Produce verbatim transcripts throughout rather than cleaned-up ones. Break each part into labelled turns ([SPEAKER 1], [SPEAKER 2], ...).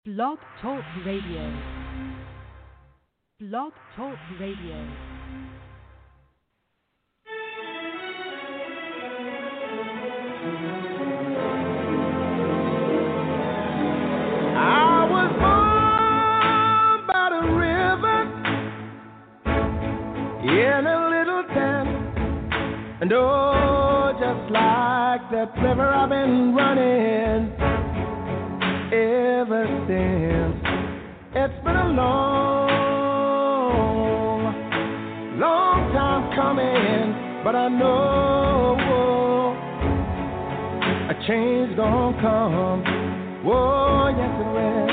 [SPEAKER 1] Blog Talk Radio. Blog Talk Radio.
[SPEAKER 2] I was born by the river in a little town, and oh, just like that river I've been running ever since. It's been a long, long time coming, but I know a change gonna come. Whoa, yes it will.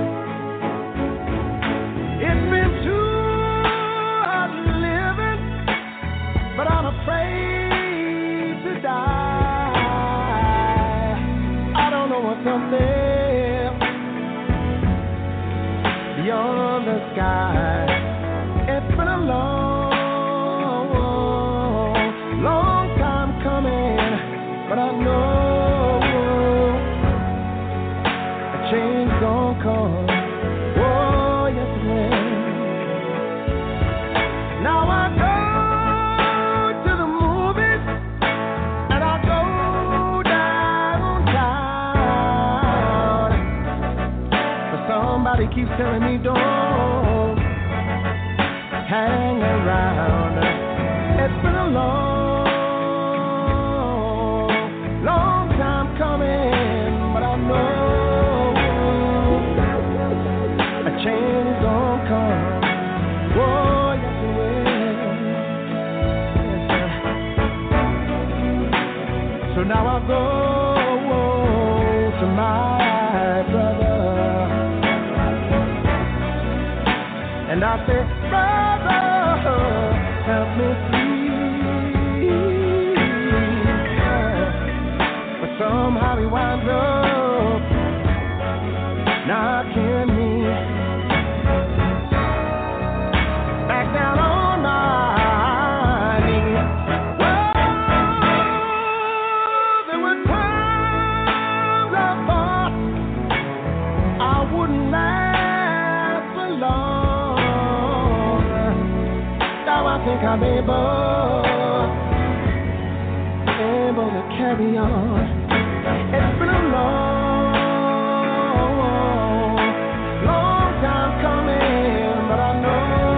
[SPEAKER 2] It's been too hard living, but I'm afraid to die. I don't know what's up there beyond the sky. It's been a long, long time coming, but I know change gon' come. Oh, yes it will. Now I go to the movies and I go downtown, but somebody keeps telling me don't hang around. It's been a long, long time coming, but I know change gon' come. Oh, yes it will. Yes, so now I go to my brother and I say, brother, help me please. But somehow he winds up knocking me down on my knees. Well, there were times I thought I wouldn't last for long. Now I think I'm able, able to carry on. It's been a long, long time coming, but I know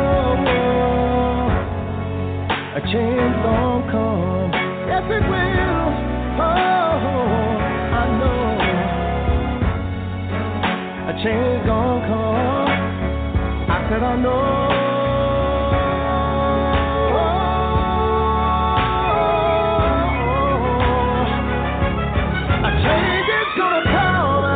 [SPEAKER 2] a change gon' come. Yes, it will. Oh, I know a change gon' come. I said I know a change is gonna come.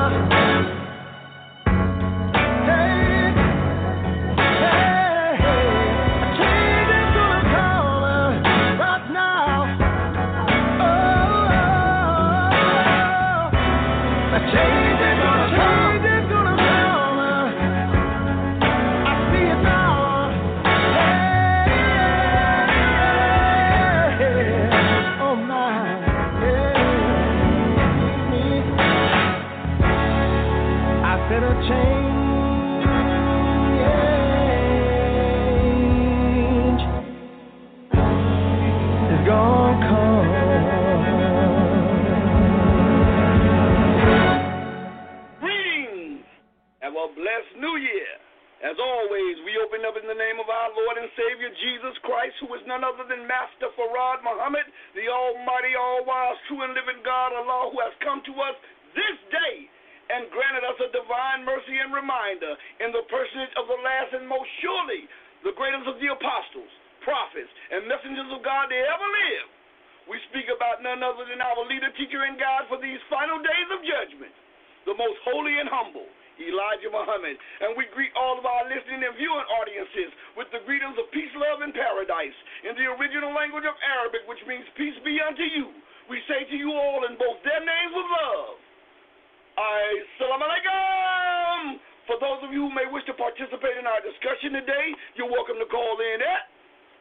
[SPEAKER 3] As always, we open up in the name of our Lord and Savior, Jesus Christ, who is none other than Master Farad Muhammad, the almighty, all-wise, true and living God, Allah, who has come to us this day and granted us a divine mercy and reminder in the personage of the last and most surely the greatest of the apostles, prophets, and messengers of God that ever lived. We speak about none other than our leader, teacher, and guide for these final days of judgment, the most holy and humble, Elijah Muhammad. And we greet all of our listening and viewing audiences with the greetings of peace, love, and paradise in the original language of Arabic, which means peace be unto you. We say to you all in both their names with love, Assalamu alaikum. For those of you who may wish to participate in our discussion today, you're welcome to call in at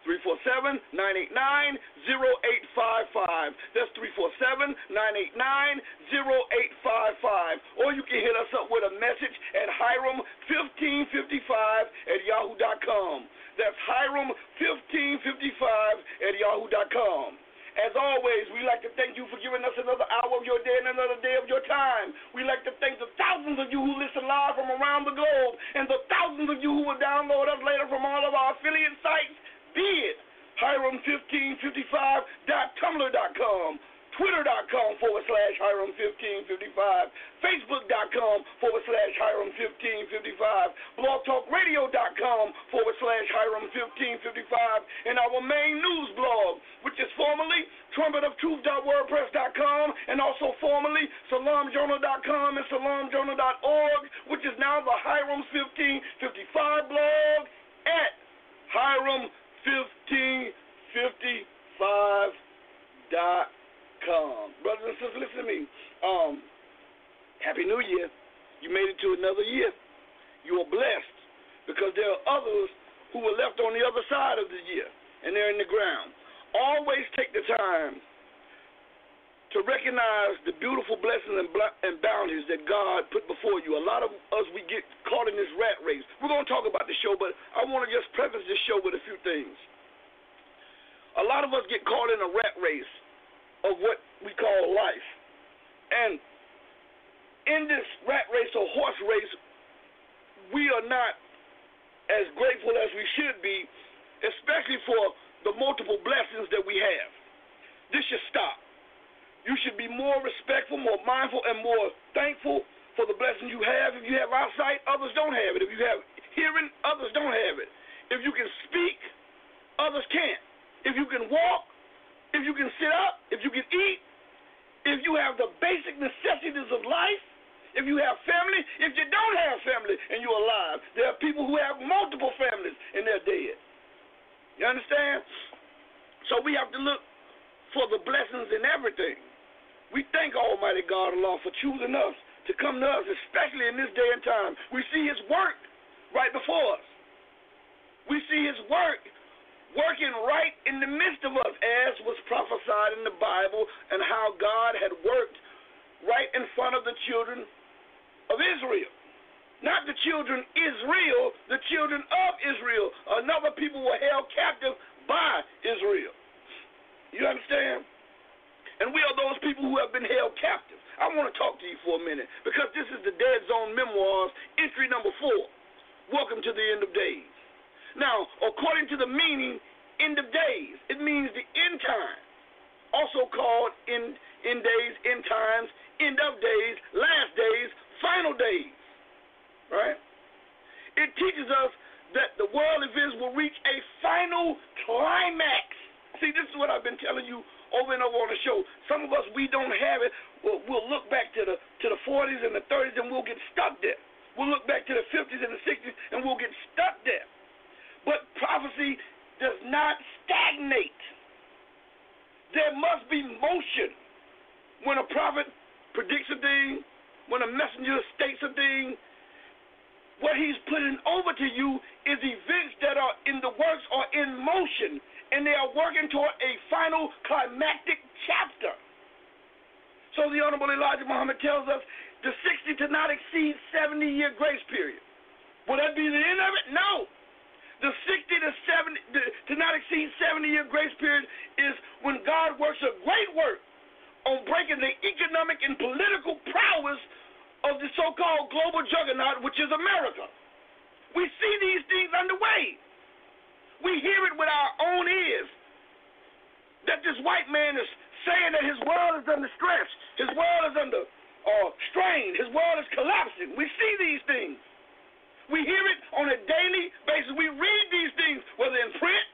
[SPEAKER 3] three four seven, nine eight nine, zero eight five five. That's three four seven, nine eight nine, zero eight five five. Or you can hit us up with a message at Hiram fifteen fifty-five at yahoo dot com. That's Hiram fifteen fifty-five at yahoo dot com. As always, we like to thank you for giving us another hour of your day and another day of your time. We like to thank the thousands of you who listen live from around the globe and the thousands of you who will download us later from all of our affiliate sites, be it Hiram fifteen fifty-five dot tumblr dot com, Twitter.com forward slash Hiram fifteen fifty-five, Facebook.com forward slash Hiram fifteen fifty-five, BlogTalkRadio.com forward slash Hiram fifteen fifty-five, and our main news blog, which is formerly Trumpet of Truth dot wordpress dot com and also formerly Salam Jonah dot com and Salam Jonah dot org, which is now the Hiram fifteen fifty-five blog at Hiram fifteen fifty-five dot com. Brothers and sisters, listen to me. Um, Happy New Year. You made it to another year. You are blessed because there are others who were left on the other side of the year, and they're in the ground. Always take the time to recognize the beautiful blessings and, bl- and bounties that God put before you. A lot of us, we get caught in this rat race. We're going to talk about the show, but I want to just preface this show with a few things. A lot of us get caught in a rat race of what we call life. And in this rat race or horse race, we are not as grateful as we should be, especially for the multiple blessings that we have. This should stop. You should be more respectful, more mindful, and more thankful for the blessings you have. If you have eyesight, others don't have it. If you have hearing, others don't have it. If you can speak, others can't. If you can walk, if you can sit up, if you can eat, if you have the basic necessities of life, if you have family, if you don't have family and you're alive, there are people who have multiple families and they're dead. You understand? So we have to look for the blessings in everything. We thank Almighty God, Allah, for choosing us to come to us, especially in this day and time. We see His work right before us. We see His work working right in the midst of us, as was prophesied in the Bible, and how God had worked right in front of the children of Israel. Not the children Israel, the children of Israel. Another people were held captive by Israel. You understand? And we are those people who have been held captive. I want to talk to you for a minute, because this is the Dead Zone Memoirs, entry number four. Welcome to the end of days. Now, according to the meaning, end of days, it means the end time, also called end, end days, end times, end of days, last days, final days, right? It teaches us that the world events will reach a final climax. See, this is what I've been telling you over and over on the show. Some of us, we don't have it. We'll, we'll look back to the to the forties and the thirties and we'll get stuck there. We'll look back to the fifties and the sixties and we'll get stuck there. But prophecy does not stagnate. There must be motion. When a prophet predicts a thing, when a messenger states a thing, what he's putting over to you is events that are in the works or in motion, and they are working toward a final climactic chapter. So the Honorable Elijah Muhammad tells us the sixty to not exceed seventy year grace period. Will that be the end of it? No. The sixty to seventy to not exceed seventy year grace period is when God works a great work on breaking the economic and political prowess of the so-called global juggernaut, which is America. We see these things underway. We hear it with our own ears that this white man is saying that his world is under stress, his world is under uh, strain, his world is collapsing. We see these things. We hear it on a daily basis. We read these things, whether in print,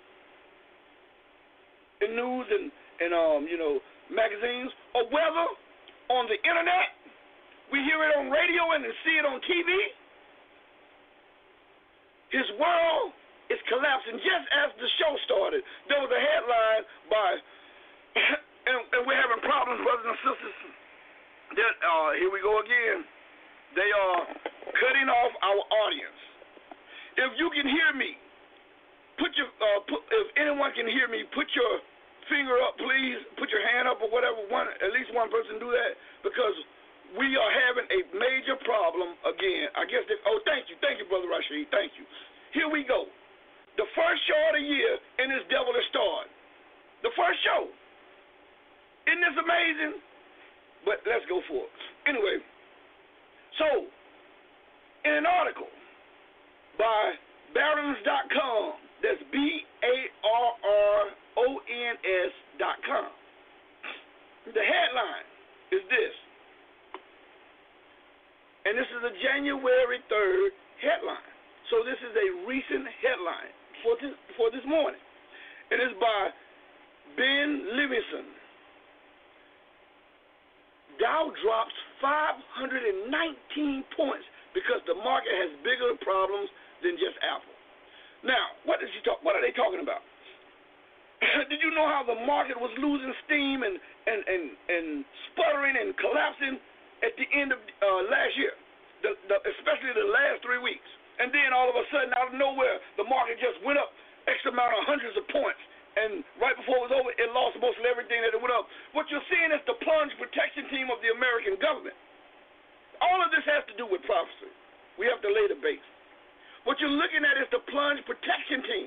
[SPEAKER 3] in news and, and um, you know, magazines, or whether on the internet. We hear it on radio and see it on T V. His world is collapsing. Just as the show started, there was a headline by, and, and we're having problems, brothers and sisters. That uh, here we go again. They are cutting off our audience. If you can hear me, put your, uh, put, if anyone can hear me, put your finger up, please. Put your hand up or whatever. One, at least one person do that, because we are having a major problem again. I guess. That, oh, thank you, thank you, Brother Rashid. Thank you. Here we go. The first show of the year, and this devil is started. The first show. Isn't this amazing? But let's go for it. Anyway, so in an article by Barron's dot com, that's B A R R O N S dot com, the headline is this, and this is a January third headline. So this is a recent headline for this, for this morning. It is by Ben Livingston. Dow drops five hundred nineteen points because the market has bigger problems than just Apple. Now, what is he talk? What are they talking about? Did you know how the market was losing steam and and and, and sputtering and collapsing at the end of uh, last year, the, the, especially the last three weeks? And then all of a sudden, out of nowhere, the market just went up X amount of hundreds of points. And right before it was over, it lost mostly everything that it went up. What you're seeing is the plunge protection team of the American government. All of this has to do with prophecy. We have to lay the base. What you're looking at is the plunge protection team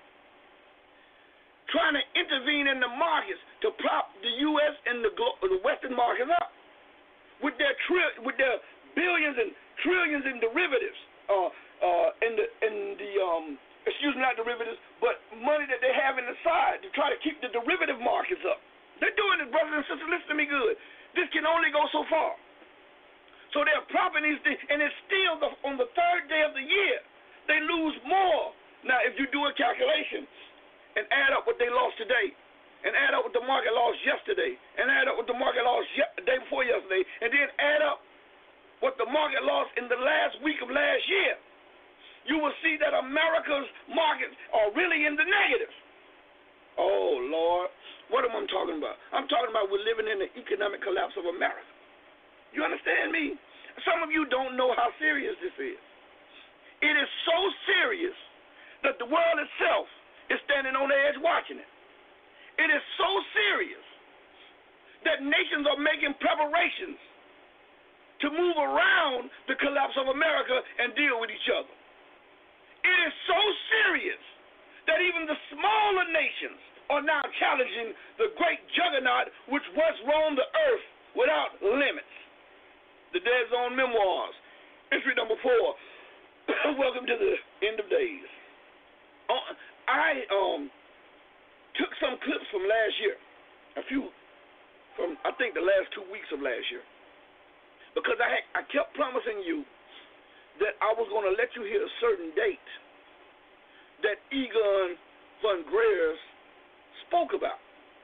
[SPEAKER 3] trying to intervene in the markets to prop the U S and the, the Western markets up with their tri- with their billions and trillions in derivatives, uh, uh, in the in the um, excuse me, not derivatives, but money that they have in the side to try to keep the derivative markets up. They're doing it, brothers and sisters. Listen to me good. This can only go so far. So they're propping these things, and it's still the, on the third day of the year. They lose more. Now, if you do a calculation and add up what they lost today, and add up what the market lost yesterday, and add up what the market lost ye- the day before yesterday, and then add up what the market lost in the last week of last year, you will see that America's markets are really in the negative. Oh, Lord. What am I talking about? I'm talking about we're living in the economic collapse of America. You understand me? Some of you don't know how serious this is. It is so serious that the world itself is standing on the edge watching it. It is so serious that nations are making preparations to move around the collapse of America and deal with each other. It is so serious that even the smaller nations are now challenging the great juggernaut which once roamed the earth without limits. The Dead Zone Memoirs, entry number four. Welcome to the end of days. Uh, I um took some clips from last year, a few from I think the last two weeks of last year, because I had, I kept promising you that I was going to let you hear a certain date that Egon von Greyerz spoke about.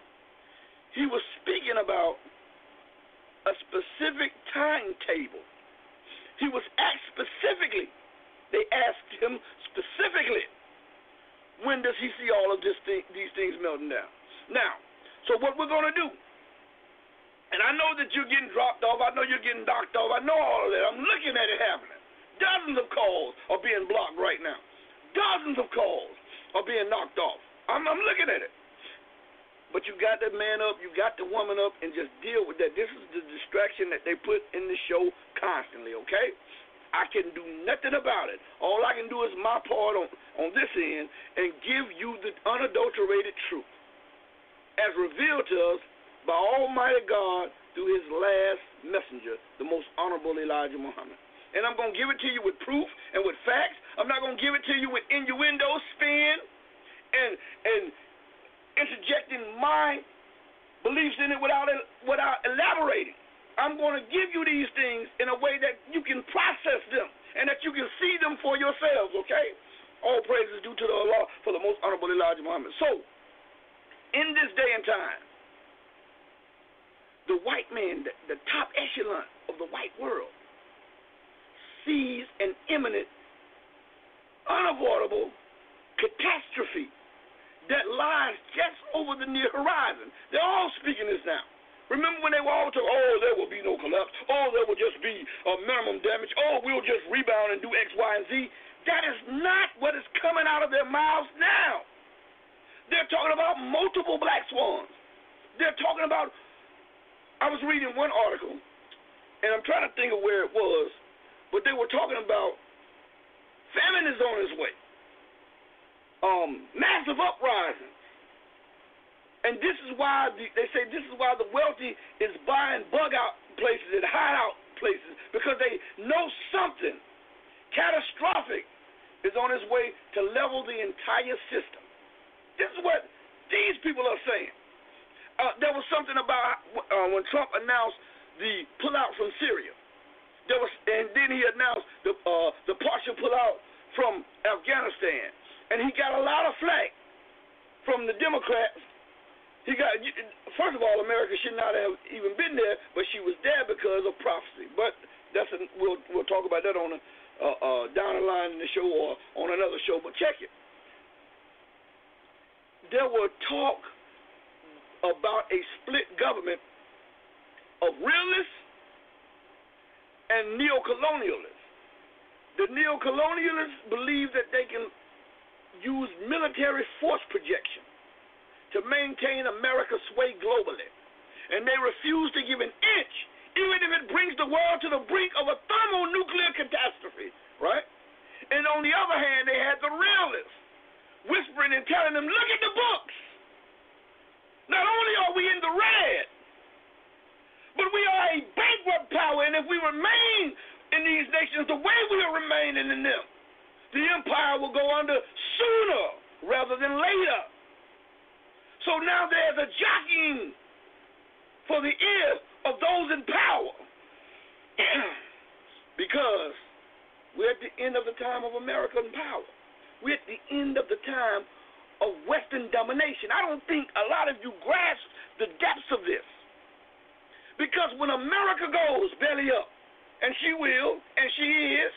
[SPEAKER 3] He was speaking about a specific timetable. He was asked specifically, they asked him specifically, when does he see all of this thing, these things melting down? Now, so what we're going to do, and I know that you're getting dropped off, I know you're getting knocked off, I know all of that, I'm looking at it happening. Dozens of calls are being blocked right now. Dozens of calls are being knocked off. I'm, I'm looking at it. But you got the man up, you got the woman up, and just deal with that. This is the distraction that they put in the show constantly, okay? I can do nothing about it. All I can do is my part on, on this end and give you the unadulterated truth as revealed to us by Almighty God through his last messenger, the most honorable Elijah Muhammad. And I'm going to give it to you with proof and with facts. I'm not going to give it to you with innuendo, spin, and and interjecting my beliefs in it without without elaborating. I'm going to give you these things in a way that you can process them and that you can see them for yourselves, okay? All praise is due to the Allah for the most honorable Elijah Muhammad. So, in this day and time, the white man, the, the top echelon of the white world, sees an imminent, unavoidable catastrophe that lies just over the near horizon. They're all speaking this now. Remember when they were all talking, oh, there will be no collapse, oh, there will just be a minimum damage, oh, we'll just rebound and do X, Y, and Z. That is not what is coming out of their mouths now. They're talking about multiple black swans. They're talking about, I was reading one article, and I'm trying to think of where it was, but they were talking about famine is on its way. Um, massive uprising. And this is why, the, they say this is why the wealthy is buying bug out places and hideout places, because they know something catastrophic is on its way to level the entire system. This is what these people are saying. Uh, there was something about uh, when Trump announced the pullout from Syria. There was, and then he announced the uh, the partial pullout from Afghanistan, and he got a lot of flack from the Democrats. He got, first of all, America should not have even been there, but she was there because of prophecy. But that's a, we'll we'll talk about that on a, uh, uh, down the line in the show or on another show. But check it. There were talk about a split government of realists and neo-colonialists. The neo-colonialists believe that they can use military force projection to maintain America's sway globally. And they refuse to give an inch, even if it brings the world to the brink of a thermonuclear catastrophe, right? And on the other hand, they had the realists whispering and telling them, look at the books. Not only are we in the red, but we are a bankrupt power, and if we remain in these nations the way we are remaining in them, the empire will go under sooner rather than later. So now there's a jockeying for the ear of those in power because we're at the end of the time of American power. We're at the end of the time of Western domination. I don't think a lot of you grasp the depths of this. Because when America goes belly up, and she will, and she is,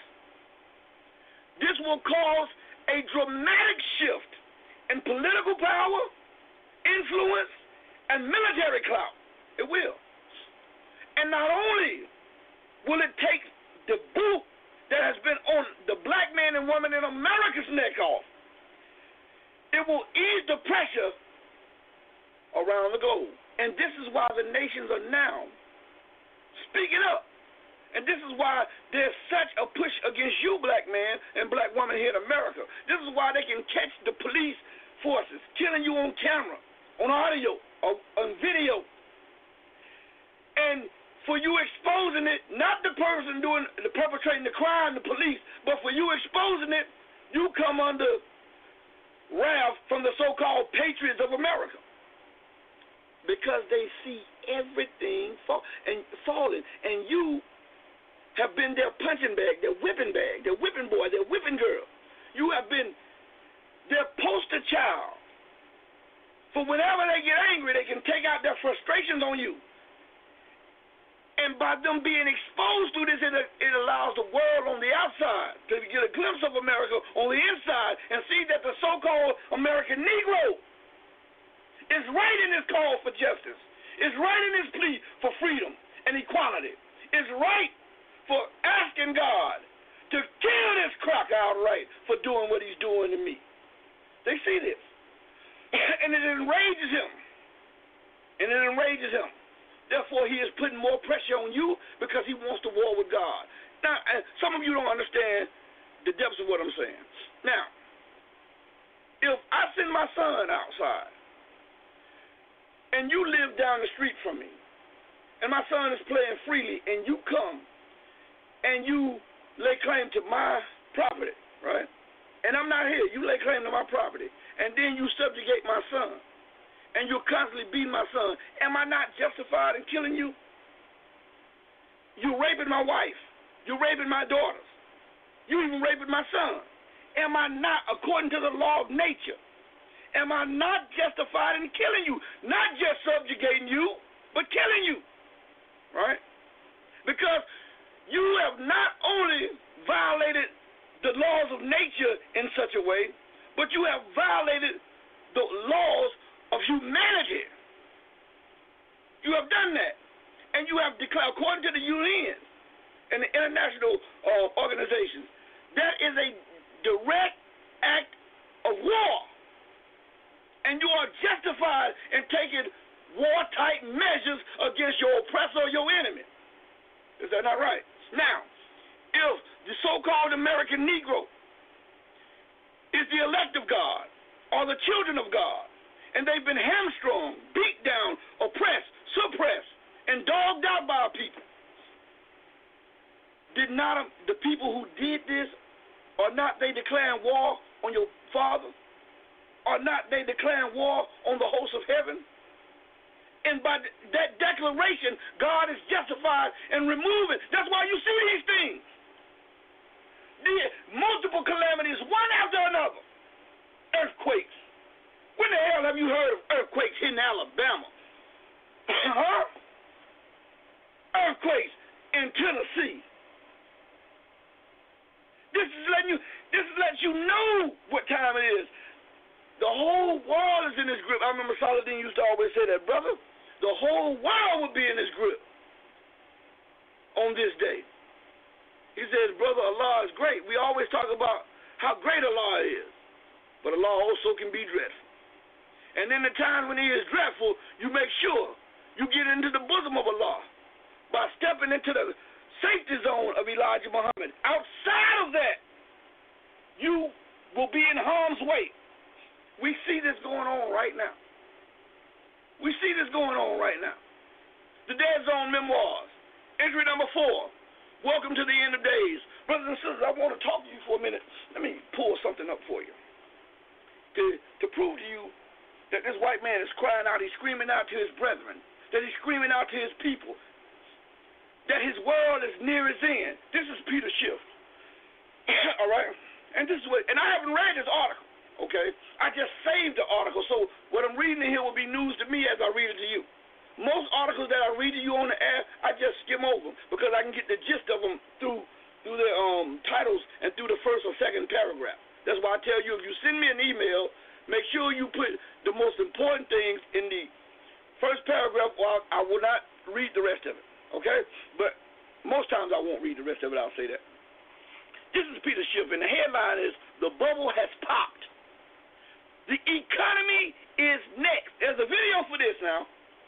[SPEAKER 3] this will cause a dramatic shift in political power, influence, and military clout. It will. And not only will it take the boot that has been on the black man and woman in America's neck off, it will ease the pressure around the globe. And this is why the nations are now speaking up. And this is why there's such a push against you, black man and black woman here in America. This is why they can catch the police forces killing you on camera, on audio, or on video. And for you exposing it, not the person doing the perpetrating the crime, the police, but for you exposing it, you come under wrath from the so-called patriots of America. Because they see everything fall and falling, and you have been their punching bag, their whipping bag, their whipping boy, their whipping girl. You have been their poster child. For whenever they get angry, they can take out their frustrations on you. And by them being exposed to this, it, it allows the world on the outside to get a glimpse of America on the inside and see that the so-called American Negro is right in his call for justice, is right in his plea for freedom and equality, is right for asking God to kill this crock outright for doing what he's doing to me. They see this. And it enrages him. And it enrages him. Therefore, he is putting more pressure on you because he wants to war with God. Now, some of you don't understand the depths of what I'm saying. Now, if I send my son outside, and you live down the street from me, and my son is playing freely, and you come, and you lay claim to my property, right? And I'm not here. You lay claim to my property, and then you subjugate my son, and you're constantly beating my son. Am I not justified in killing you? You're raping my wife. You're raping my daughters. You even raping my son. Am I not, according to the law of nature, am I not justified in killing you? Not just subjugating you, but killing you, right? Because you have not only violated the laws of nature in such a way, but you have violated the laws of humanity. You have done that. And you have declared, according to the U N and the international uh, organizations, that is a direct act of war. And you are justified in taking war-type measures against your oppressor or your enemy. Is that not right? Now, if the so-called American Negro is the elect of God or the children of God, and they've been hamstrung, beat down, oppressed, suppressed, and dogged out by our people, did not the people who did this, or not they declaring war on your father? Are not they declaring war on the hosts of heaven? And by that declaration, God is justified in removing. That's why you see these things. The multiple calamities, one after another. Earthquakes. When the hell have you heard of earthquakes in Alabama? huh? Earthquakes in Tennessee. This is letting you. This is letting you know what time it is. The whole world is in his grip. I remember Saladin used to always say that, brother. The whole world would be in his grip on this day. He says, brother, Allah is great. We always talk about how great Allah is, but Allah also can be dreadful. And in the times when he is dreadful, you make sure you get into the bosom of Allah by stepping into the safety zone of Elijah Muhammad. Outside of that, you will be in harm's way. We see this going on right now. We see this going on right now. The Dead Zone Memoirs, entry number four. Welcome to the end of days. Brothers and sisters, I want to talk to you for a minute. Let me pull something up for you. To, to prove to you that this white man is crying out, he's screaming out to his brethren, that he's screaming out to his people, that his world is near his end. This is Peter Schiff. All right? And this is what, and I haven't read this article. Okay, I just saved the article, so what I'm reading here will be news to me as I read it to you. Most articles that I read to you on the air, I just skim over because I can get the gist of them through through the um, titles and through the first or second paragraph. That's why I tell you, if you send me an email, make sure you put the most important things in the first paragraph, or I will not read the rest of it. Okay, but most times I won't read the rest of it. I'll say that. This is Peter Schiff, and the headline is "The Bubble Has Popped." The economy is next. There's a video for this now.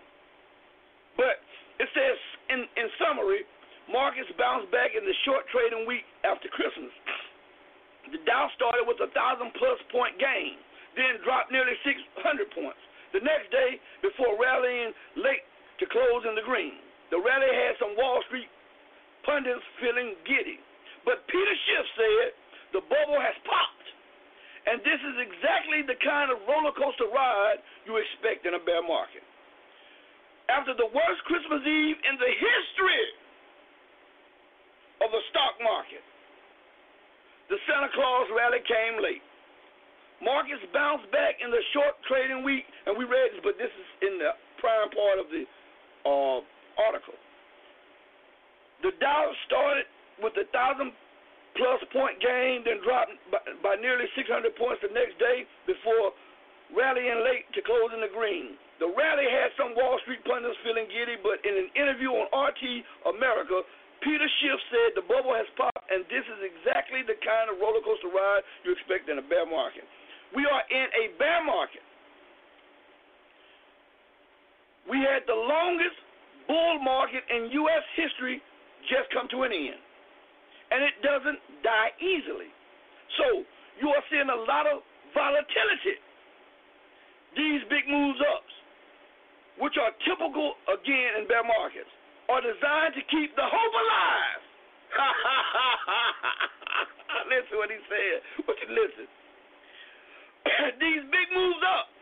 [SPEAKER 3] But it says, in, in summary, markets bounced back in the short trading week after Christmas. The Dow started with a one thousand plus point gain, then dropped nearly six hundred points. The next day, before rallying late to close in the green. The rally had some Wall Street pundits feeling giddy. But Peter Schiff said the bubble has popped. And this is exactly the kind of roller coaster ride you expect in a bear market. After the worst Christmas Eve in the history of the stock market, the Santa Claus rally came late. Markets bounced back in the short trading week, and we read this, but this is in the prime part of the uh, article. The Dow started with a thousand plus point gain, then dropped by, by nearly six hundred points the next day before rallying late to close in the green. The rally had some Wall Street pundits feeling giddy, but in an interview on R T America, Peter Schiff said the bubble has popped, and this is exactly the kind of roller coaster ride you expect in a bear market. We are in a bear market. We had the longest bull market in U S history just come to an end. And it doesn't die easily. So you are seeing a lot of volatility. These big moves ups, which are typical, again, in bear markets, are designed to keep the hope alive. Listen what he said. What you listen? These big moves up,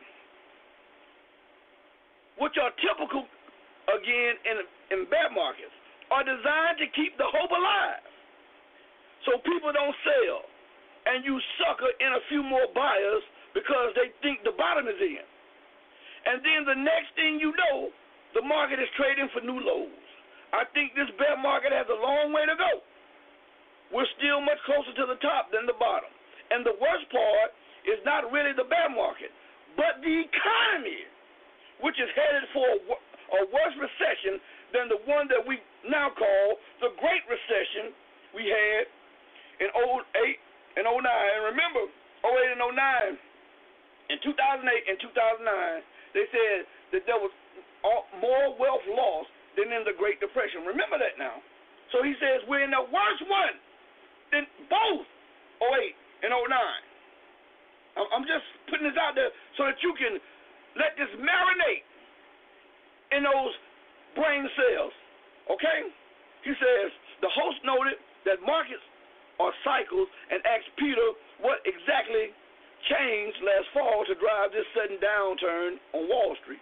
[SPEAKER 3] which are typical, again, in, in bear markets, are designed to keep the hope alive. So people don't sell, and you sucker in a few more buyers because they think the bottom is in. And then the next thing you know, the market is trading for new lows. I think this bear market has a long way to go. We're still much closer to the top than the bottom. And the worst part is not really the bear market, but the economy, which is headed for a, a worse recession than the one that we now call the Great Recession we had in oh eight and oh nine. And remember, oh eight and oh nine, in two thousand eight and two thousand nine, they said that there was more wealth lost than in the Great Depression. Remember that now. So he says we're in the worst one than both oh eight and oh nine. I'm just putting this out there so that you can let this marinate in those brain cells. Okay? He says the host noted that markets are cycles and asked Peter what exactly changed last fall to drive this sudden downturn on Wall Street.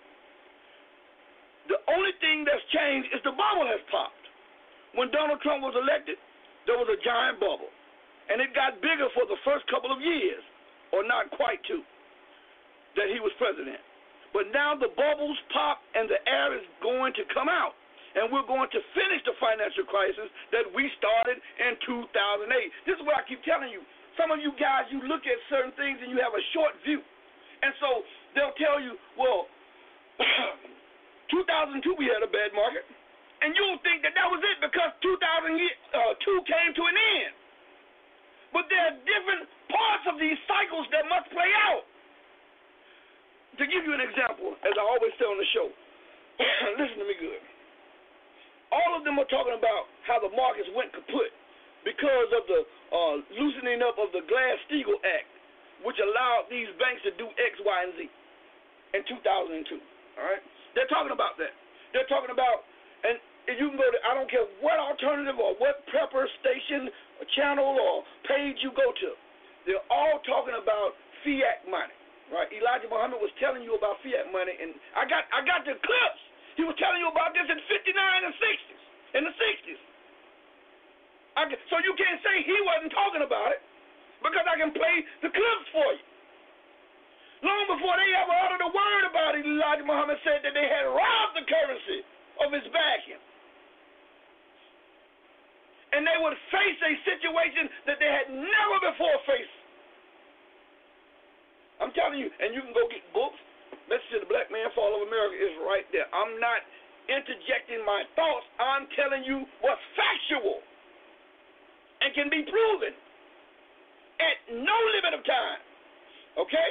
[SPEAKER 3] The only thing that's changed is the bubble has popped. When Donald Trump was elected, there was a giant bubble, and it got bigger for the first couple of years, or not quite two, that he was president. But now the bubbles pop and the air is going to come out, and we're going to finish the financial crisis that we started in two thousand eight. This is what I keep telling you. Some of you guys, you look at certain things and you have a short view. And so they'll tell you, well, two thousand two we had a bad market, and you'll think that that was it because two thousand two came to an end. But there are different parts of these cycles that must play out. To give you an example, as I always say on the show, listen to me good. All of them are talking about how the markets went kaput because of the uh, loosening up of the Glass-Steagall Act, which allowed these banks to do X, Y, and Z in two thousand two. All right? They're talking about that. They're talking about, and you can go to, I don't care what alternative or what prepper station or channel or page you go to, they're all talking about fiat money. Right? Elijah Muhammad was telling you about fiat money, and I got I got the clips. He was telling you about this in fifty-nine and sixties, in the sixties. I, so you can't say he wasn't talking about it because I can play the clips for you. Long before they ever uttered a word about it, Elijah Muhammad said that they had robbed the currency of its backing. And they would face a situation that they had never before faced. I'm telling you, and you can go get books. Message to the Black Man, Fall of America is right there. I'm not interjecting my thoughts. I'm telling you what's factual and can be proven at no limit of time. Okay?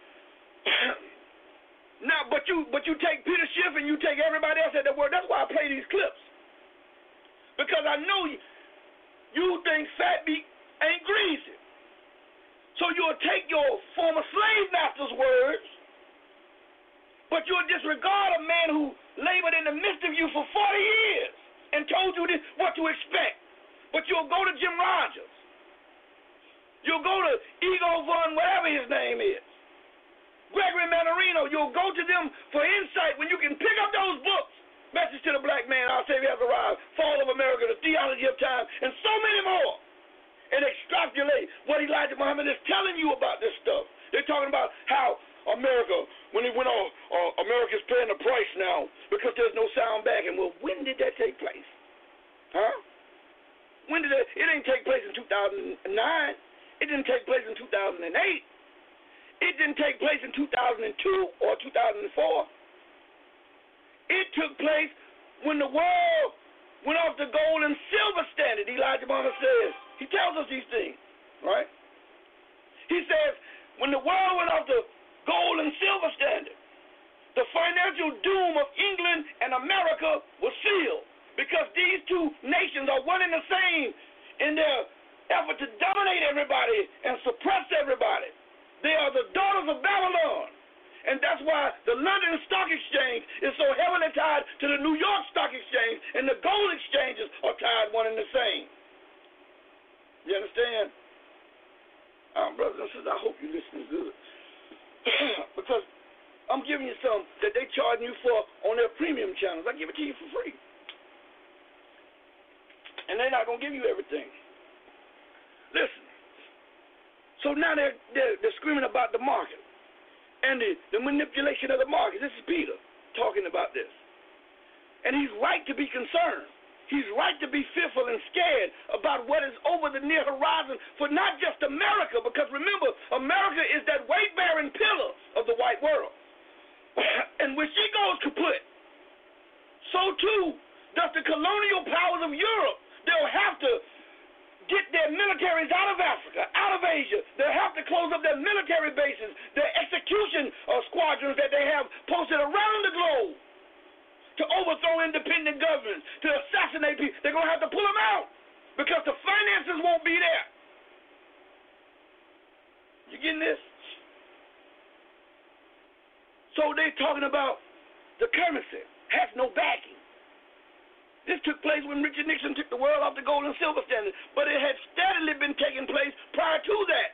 [SPEAKER 3] Now, but you but you take Peter Schiff and you take everybody else at their word. That's why I play these clips. Because I know you, you think fat meat ain't greasy. So you'll take your former slave master's words, but you'll disregard a man who labored in the midst of you for forty years and told you this, what to expect. But you'll go to Jim Rogers. You'll go to Ego Von, whatever his name is. Gregory Manarino, you'll go to them for insight when you can pick up those books. Message to the Black Man, Our Savior Has Arrived, Fall of America, The Theology of Time, and so many more. And extrapolate what Elijah Muhammad is telling you about this stuff. They're talking about how America, when he went on, uh, America's paying the price now because there's no sound backing. Well, when did that take place? Huh? When did that? It didn't take place in two thousand nine. It didn't take place in two thousand eight. It didn't take place in two thousand two or two thousand four. It took place when the world went off the gold and silver standard, Elijah Muhammad says. He tells us these things, right? He says, when the world went off the gold and silver standard, the financial doom of England and America was sealed because these two nations are one and the same in their effort to dominate everybody and suppress everybody. They are the daughters of Babylon. And that's why the London Stock Exchange is so heavily tied to the New York Stock Exchange, and the gold exchanges are tied one and the same. You understand? Um, brothers and sisters, I hope you're listening good. Because I'm giving you some that they charging you for on their premium channels. I give it to you for free. And they're not going to give you everything. Listen. So now they're, they're, they're screaming about the market and the, the manipulation of the market. This is Peter talking about this. And he's right to be concerned. He's right to be fearful and scared about what is over the near horizon for not just America, because remember, America is that weight-bearing pillar of the white world. And when she goes kaput, so too does the colonial powers of Europe. They'll have to get their militaries out of Africa, out of Asia. They'll have to close up their military bases, their execution uh, squadrons that they have posted around the globe to overthrow independent governments, to assassinate people. They're going to have to pull them out because the finances won't be there. You getting this? So they're talking about the currency has no backing. This took place when Richard Nixon took the world off the gold and silver standard, but it had steadily been taking place prior to that.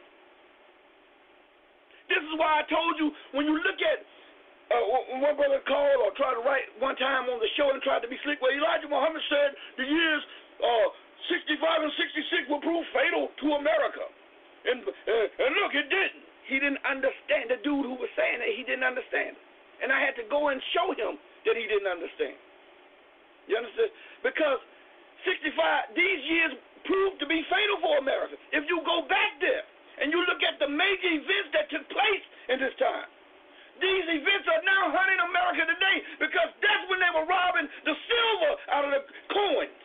[SPEAKER 3] This is why I told you, when you look at, uh, one brother called or tried to write one time on the show and tried to be slick, well, Elijah Muhammad said the years uh, sixty-five and sixty-six will prove fatal to America. And, uh, and look, it didn't. He didn't understand. The dude who was saying it, he didn't understand it. And I had to go and show him that he didn't understand. You understand? Because sixty-five, these years proved to be fatal for America. If you go back there and you look at the major events that took place in this time, these events are now hunting America today because that's when they were robbing the silver out of the coins.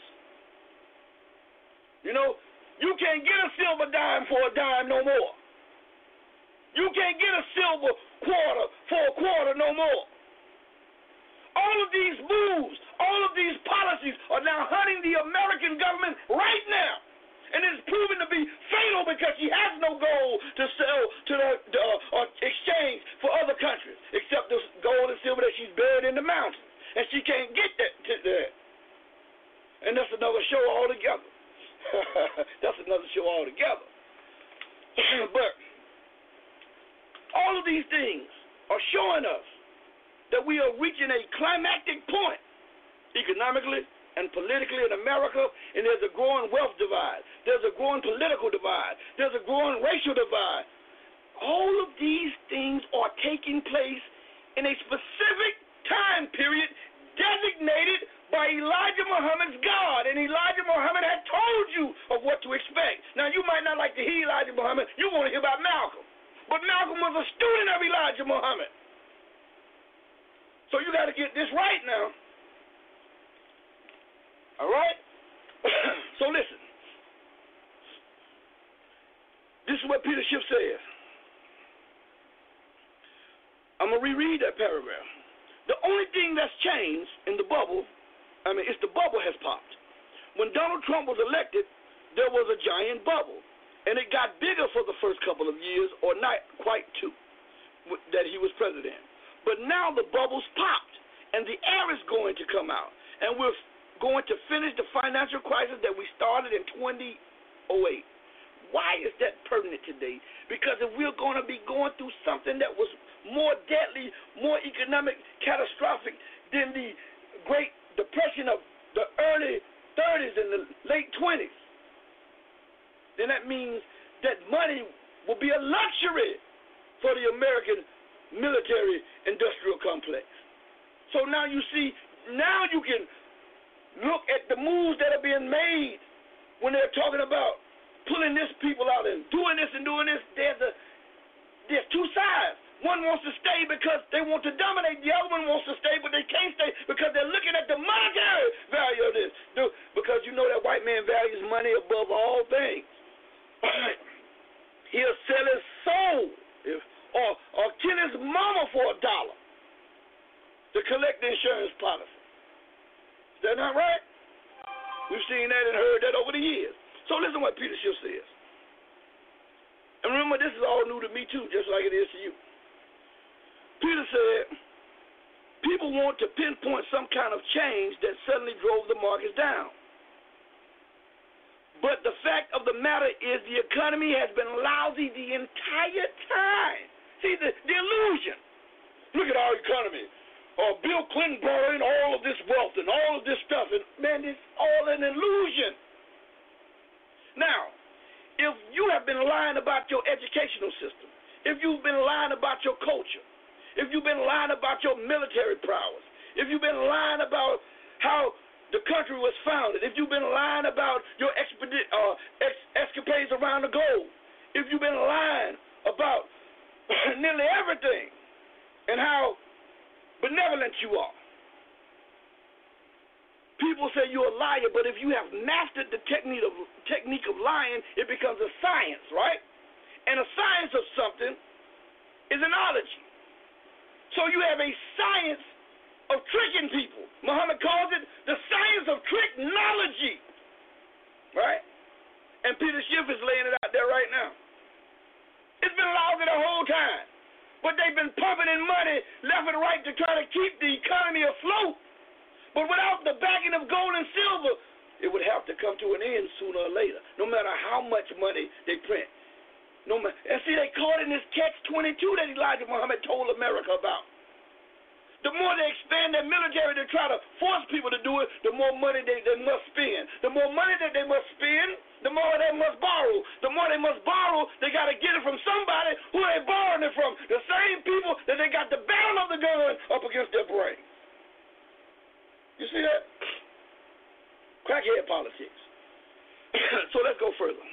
[SPEAKER 3] You know, you can't get a silver dime for a dime no more. You can't get a silver quarter for a quarter no more. All of these moves, all of these policies are now hunting the American government right now. And it's proven to be fatal because she has no gold to sell to the, the uh, or exchange for other countries, except the gold and silver that she's buried in the mountains. And she can't get that to that. And that's another show altogether. That's another show altogether. But all of these things are showing us that we are reaching a climactic point economically and politically in America, and there's a growing wealth divide. There's a growing political divide. There's a growing racial divide. All of these things are taking place in a specific time period designated by Elijah Muhammad's God, and Elijah Muhammad had told you of what to expect. Now, you might not like to hear Elijah Muhammad. You want to hear about Malcolm. But Malcolm was a student of Elijah Muhammad. So you got to get this right now. All right? So listen. This is what Peter Schiff says. I'm going to reread that paragraph. The only thing that's changed in the bubble, I mean, it's the bubble has popped. When Donald Trump was elected, there was a giant bubble. And it got bigger for the first couple of years, or not quite two, that he was president. But now the bubble's popped, and the air is going to come out. And we're going to finish the financial crisis that we started in twenty oh eight. Why is that pertinent today? Because if we're going to be going through something that was more deadly, more economic, catastrophic than the Great Depression of the early thirties and the late twenties, then that means that money will be a luxury for the American military industrial complex. So now you see, now you can look at the moves that are being made when they're talking about pulling this people out and doing this and doing this. There's a there's two sides. One wants to stay because they want to dominate. The other one wants to stay, but they can't stay because they're looking at the monetary value of this. Because you know that white man values money above all things. He'll sell his soul if, or, or kill his mama for a dollar to collect the insurance policy. Is that not right? We've seen that and heard that over the years. So listen what Peter Schiff says. And remember, this is all new to me too, just like it is to you. Peter said, people want to pinpoint some kind of change that suddenly drove the markets down. But the fact of the matter is the economy has been lousy the entire time. See, the, the illusion. Look at our economy. Uh, Bill Clinton brought in all of this wealth and all of this stuff. And, man, it's all an illusion. Now, if you have been lying about your educational system, if you've been lying about your culture, if you've been lying about your military prowess, if you've been lying about how the country was founded, if you've been lying about your expedi- uh, ex- escapades around the globe, if you've been lying about nearly everything and how benevolent you are, people say you're a liar, but if you have mastered the technique of technique of lying, it becomes a science, right? And a science of something is an ology. So you have a science of tricking people. Muhammad calls it the science of tricknology, right? And Peter Schiff is laying it out there right now. It's been lousy the whole time, but they've been pumping in money left and right to try to keep the economy afloat. But without the backing of gold and silver, it would have to come to an end sooner or later, no matter how much money they print. No matter, and see, they caught in this catch twenty-two that Elijah Muhammad told America about. The more they expand their military to try to force people to do it, the more money they, they must spend. The more money that they must spend, the more they must borrow. The more they must borrow, they got to get it from somebody who they borrowing it from. The same people that they got the barrel of the gun up against their brain. You see that? Crackhead politics. So let's go further.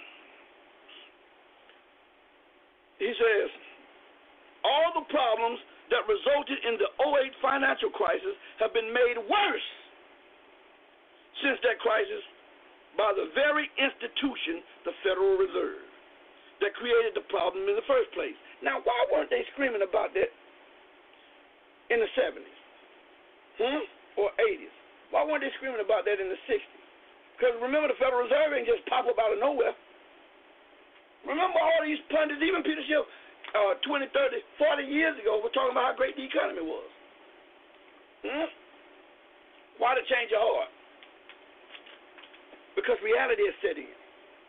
[SPEAKER 3] He says, all the problems that resulted in the oh eight financial crisis have been made worse since that crisis by the very institution, the Federal Reserve, that created the problem in the first place. Now, why weren't they screaming about that in the seventies hmm? or eighties? Why weren't they screaming about that in the sixties? Because remember, the Federal Reserve ain't just pop up out of nowhere. Remember all these pundits, even Peter Schiff, Uh, twenty, thirty, forty years ago, we're talking about how great the economy was. Hmm? Why to change your heart? Because reality is set in.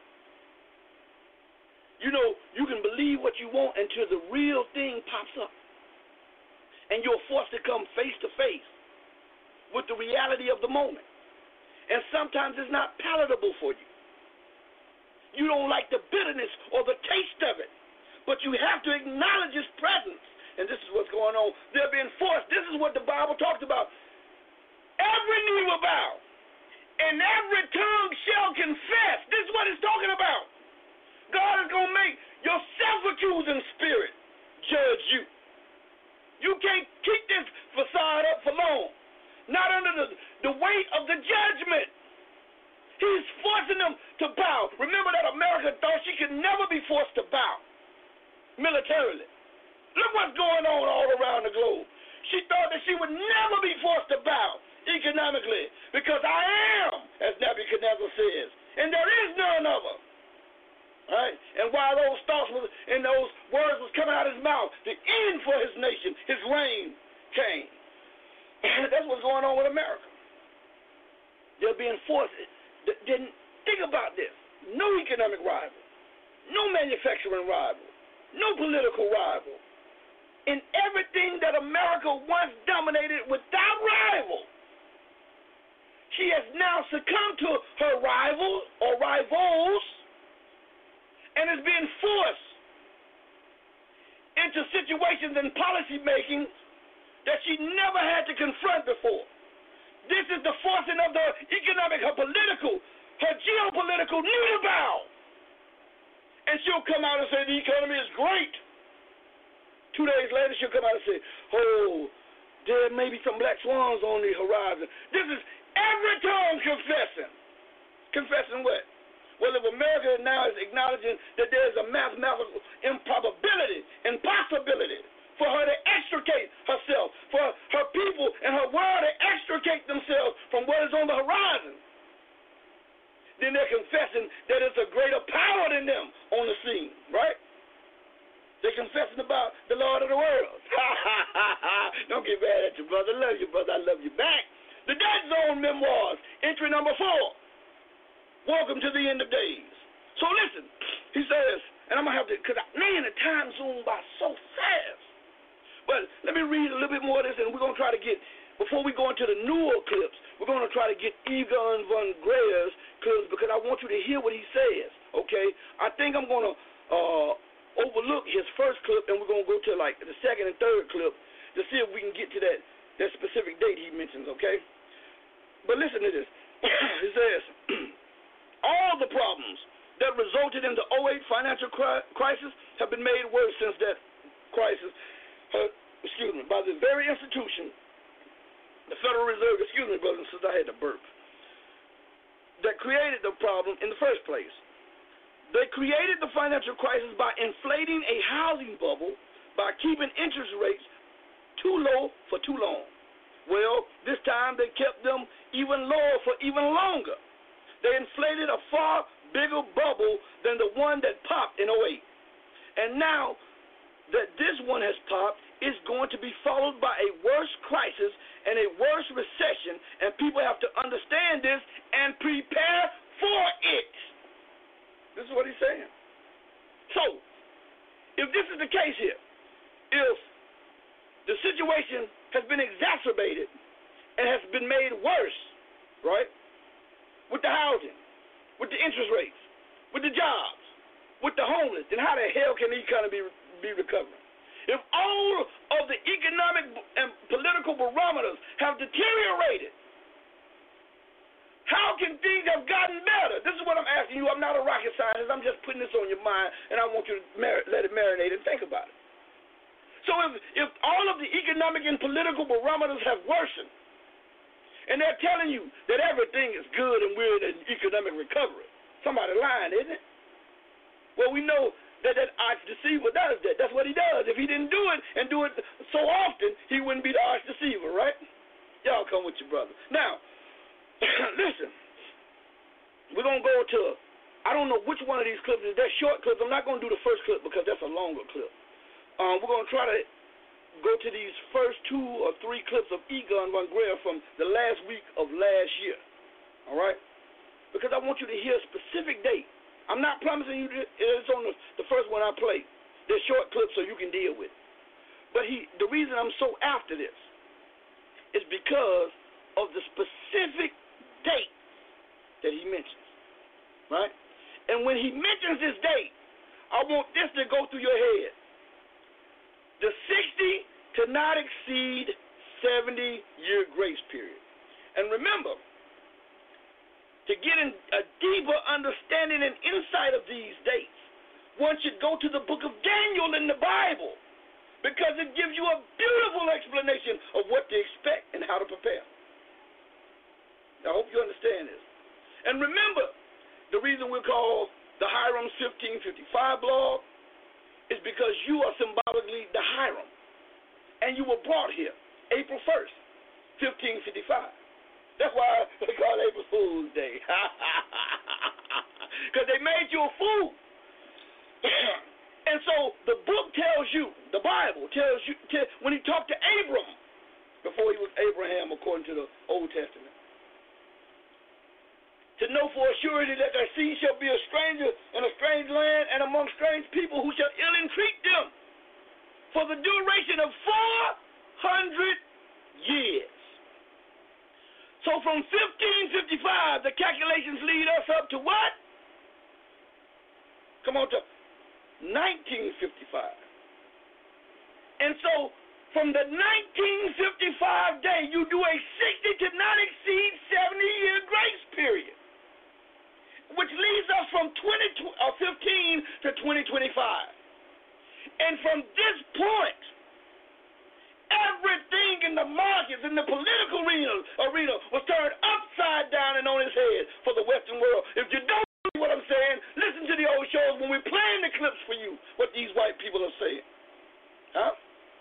[SPEAKER 3] You know, you can believe what you want until the real thing pops up. And you're forced to come face to face with the reality of the moment. And sometimes it's not palatable for you. You don't like the bitterness or the taste of it. But you have to acknowledge his presence. And this is what's going on. They're being forced. This is what the Bible talks about. Every knee will bow, and every tongue shall confess. This is what it's talking about. God is going to make your self-accusing spirit judge you. You can't keep this facade up for long. Not under the, the weight of the judgment. He's forcing them to bow. Remember that America thought she could never be forced to bow. Militarily. Look what's going on all around the globe. She thought that she would never be forced to bow economically because I am, as Nebuchadnezzar says, and there is none other. Right? And while those thoughts was, and those words was coming out of his mouth, the end for his nation, his reign came. That's what's going on with America. They're being forced. Didn't think about this. No economic rival, no manufacturing rival, no political rival. In everything that America once dominated without rival, she has now succumbed to her rival or rivals and is being forced into situations and policy making that she never had to confront before. This is the forcing of the economic, her political, her geopolitical knee to bow. And she'll come out and say the economy is great. Two days later, she'll come out and say, oh, there may be some black swans on the horizon. This is every tongue confessing. Confessing what? Well, if America now is acknowledging that there is a mathematical improbability, impossibility for her to extricate herself, for her people and her world to extricate themselves from what is on the horizon, then they're confessing that it's a greater power than them on the scene, right? They're confessing about the Lord of the world. Don't get mad at your brother. I love you, brother. I love you back. The Dead Zone Memoirs, entry number four. Welcome to the end of days. So listen, he says, and I'm going to have to, because man, the time zoomed by so fast. But let me read a little bit more of this, and we're going to try to get, before we go into the newer clips, we're going to try to get Egon von Greyer's clips because I want you to hear what he says, okay? I think I'm going to uh, overlook his first clip, and we're going to go to, like, the second and third clip to see if we can get to that, that specific date he mentions, okay? But listen to this. He says, all the problems that resulted in the oh eight financial cri- crisis have been made worse since that crisis, uh, excuse me, by the very institution, the Federal Reserve, excuse me, brothers and sisters, I had to burp, that created the problem in the first place. They created the financial crisis by inflating a housing bubble by keeping interest rates too low for too long. Well, this time they kept them even lower for even longer. They inflated a far bigger bubble than the one that popped in oh eight. And now that this one has popped, it's going to be followed by a worse crisis and a worse recession, and people have to understand this and prepare for it. This is what he's saying. So, if this is the case here, if the situation has been exacerbated and has been made worse, right, with the housing, with the interest rates, with the jobs, with the homeless, then how the hell can the economy be recovering? If all of the economic and political barometers have deteriorated, how can things have gotten better? This is what I'm asking you. I'm not a rocket scientist. I'm just putting this on your mind, and I want you to mar- let it marinate and think about it. So if, if all of the economic and political barometers have worsened, and they're telling you that everything is good and we're in an economic recovery, somebody lying, isn't it? Well, we know that that arch deceiver does that. That's what he does. If he didn't do it and do it so often, he wouldn't be the arch deceiver, right? Y'all come with your brother. Now, listen, we're going to go to, I don't know which one of these clips is. They're short clips. I'm not going to do the first clip because that's a longer clip. Um, we're going to try to go to these first two or three clips of Egon Von Greer from the last week of last year, all right? Because I want you to hear a specific date. I'm not promising you that it's on the, the first one I play. They're short clips so you can deal with it. But he, the reason I'm so after this is because of the specific date that he mentions, right? And when he mentions this date, I want this to go through your head. The sixty to not exceed seventy year grace period. And remember, to get in a deeper understanding and insight of these dates, one should go to the book of Daniel in the Bible, because it gives you a beautiful explanation of what to expect and how to prepare. I hope you understand this. And remember, the reason we're called the Hiram's fifteen fifty-five blog is because you are symbolically the Hiram. And you were brought here April first, fifteen fifty-five. That's why they call it April Fool's Day. Because they made you a fool. And so the book tells you, the Bible tells you, tell, when he talked to Abram, before he was Abraham according to the Old Testament, to know for a surety that their seed shall be a stranger in a strange land and among strange people who shall ill entreat them for the duration of four hundred years. So from fifteen fifty-five, the calculations lead us up to what? Come on, to nineteen fifty-five. And so from the nineteen fifty-five day, you do a sixty to not exceed seventy year grace period, which leads us from twenty, uh, fifteen to twenty twenty-five. And from this point, everything in the markets, in the political arena, arena was turned upside down and on its head for the Western world. If you don't believe what I'm saying, listen to the old shows when we're playing the clips for you, what these white people are saying. Huh?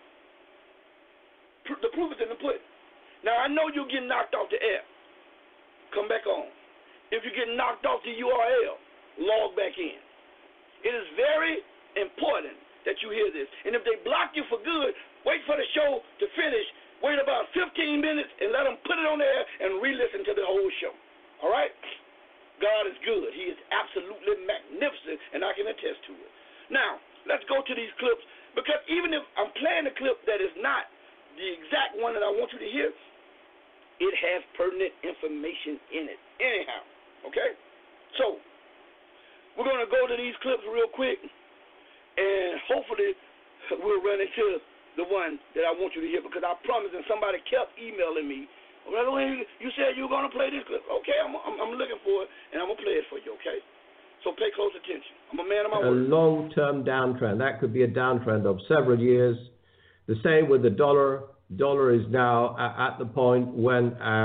[SPEAKER 3] The proof is in the pudding. Now, I know you're getting knocked off the air. Come back on. If you get knocked off the U R L, log back in. It is very important that you hear this. And if they block you for good, wait for the show to finish. Wait about fifteen minutes and let them put it on there and re-listen to the whole show. All right? God is good. He is absolutely magnificent, and I can attest to it. Now, let's go to these clips, because even if I'm playing a clip that is not the exact one that I want you to hear, it has pertinent information in it. Anyhow, okay? So, we're going to go to these clips real quick, and hopefully we'll run into the one that I want you to hear, because I promised, and somebody kept emailing me, well, you said you were going to play this clip. Okay, I'm, I'm, I'm looking for it, and I'm going to play it for you, okay? So pay close attention. I'm a man of my word.
[SPEAKER 4] A long-term downtrend. That could be a downtrend of several years. The same with the dollar. Dollar is now at the point when um,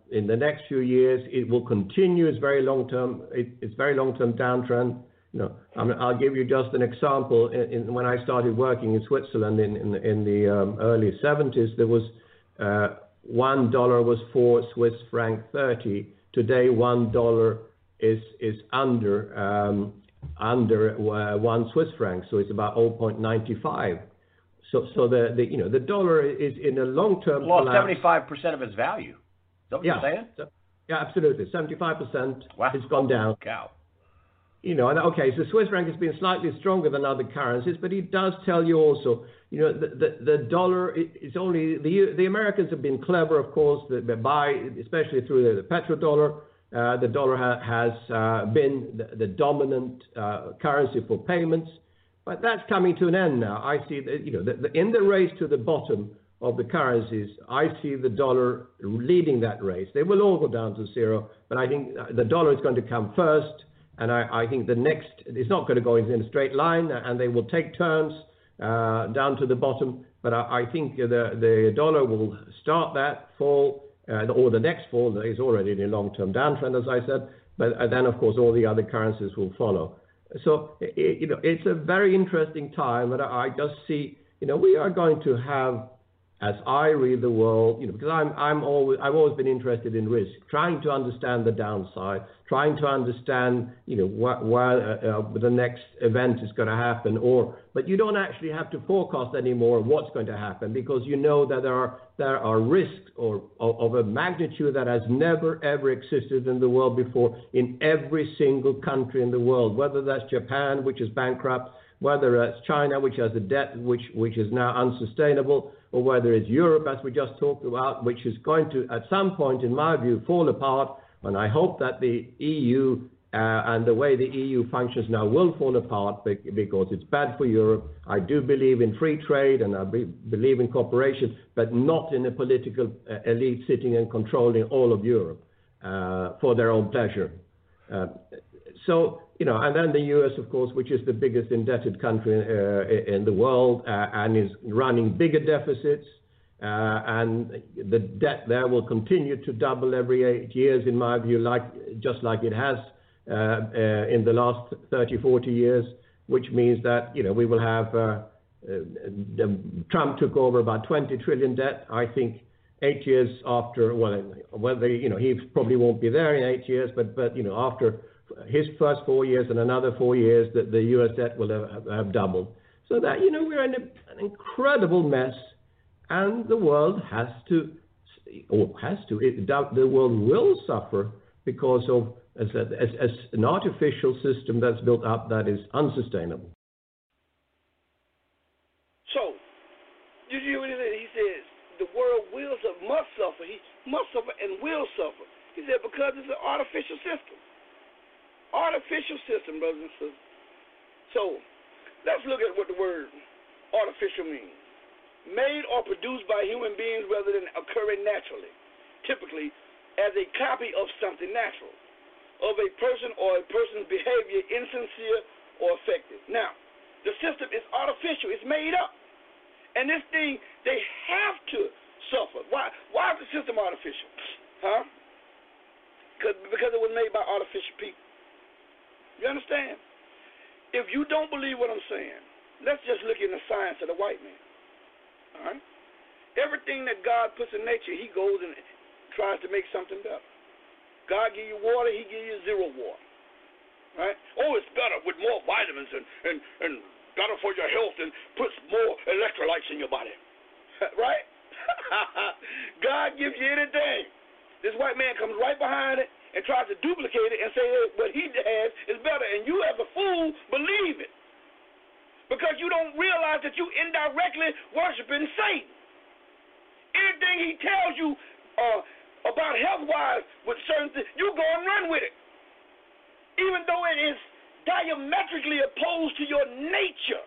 [SPEAKER 4] in the next few years, it will continue its very long-term, it, its very long-term downtrend. You know, I mean, I'll give you just an example. In, in, when I started working in Switzerland in, in, in the um, early seventies, there was uh, one dollar was four Swiss franc thirty. Today, one dollar is is under um, under uh, one Swiss franc, so it's about zero point nine five. So, so the, the you know the dollar is in a long-term
[SPEAKER 5] lost seventy-five percent of its value. Is that what
[SPEAKER 4] yeah,
[SPEAKER 5] you're saying?
[SPEAKER 4] So, yeah, absolutely. seventy-five percent
[SPEAKER 5] wow.
[SPEAKER 4] has gone down.
[SPEAKER 5] Cow.
[SPEAKER 4] You know, and okay, so Swiss franc has been slightly stronger than other currencies, but it does tell you also, you know, the the, the dollar is only the the Americans have been clever, of course, they buy, especially through the, the petrodollar. Uh, the dollar ha- has uh, been the, the dominant uh, currency for payments, but that's coming to an end now. I see that, you know, the, the, in the race to the bottom of the currencies, I see the dollar leading that race. They will all go down to zero, but I think the dollar is going to come first. And I, I think the next, it's not going to go in a straight line, and they will take turns uh, down to the bottom. But I, I think the, the dollar will start that fall, uh, or the next fall. Is already in a long-term downtrend, as I said. But uh, then, of course, all the other currencies will follow. So, it, you know, it's a very interesting time. But I just see, you know, we are going to have, as I read the world, you know, because I'm, I'm always, I've always been interested in risk, trying to understand the downside, trying to understand, you know, wh- where uh, uh, the next event is going to happen, or, but you don't actually have to forecast anymore what's going to happen, because you know that there are there are risks or of, of a magnitude that has never ever existed in the world before in every single country in the world, whether that's Japan, which is bankrupt, whether it's China, which has a debt which which is now unsustainable, or whether it's Europe, as we just talked about, which is going to, at some point, in my view, fall apart. And I hope that the E U uh, and the way the E U functions now will fall apart, because it's bad for Europe. I do believe in free trade, and I be, believe in cooperation, but not in a political uh, elite sitting and controlling all of Europe uh, for their own pleasure. Uh, so, you know, and then the U S, of course, which is the biggest indebted country uh, in the world uh, and is running bigger deficits. Uh, and the debt there will continue to double every eight years, in my view, like just like it has uh, uh, in the last thirty, forty years, which means that, you know, we will have, uh, uh, Trump took over about twenty trillion debt. I think eight years after, well, whether, you know, he probably won't be there in eight years, but, but you know, after his first four years and another four years, that the U S debt will have, have doubled. So that, you know, we're in a, an incredible mess. And the world has to, or has to, it, the world will suffer because of as, a, as, as an artificial system that's built up that is unsustainable.
[SPEAKER 3] So, did you hear what he said? He says the world will suffer, must suffer. He must suffer and will suffer. He said because it's an artificial system. Artificial system, brothers and sisters. So, let's look at what the word artificial means. Made or produced by human beings rather than occurring naturally, typically as a copy of something natural, of a person or a person's behavior, insincere or effective. Now, the system is artificial. It's made up. And this thing, they have to suffer. Why Why is the system artificial? Huh? Because because it was made by artificial people. You understand? If you don't believe what I'm saying, let's just look in the science of the white man. All right? Everything that God puts in nature, he goes and tries to make something better. God give you water, he give you zero water. Right? Oh, it's better with more vitamins and, and, and better for your health and puts more electrolytes in your body. Right? God gives you anything. This white man comes right behind it and tries to duplicate it and say hey, what he has is better. And you as a fool believe it. Because you don't realize that you indirectly worshiping Satan. Anything he tells you uh, about health-wise with certain things, you go and run with it. Even though it is diametrically opposed to your nature.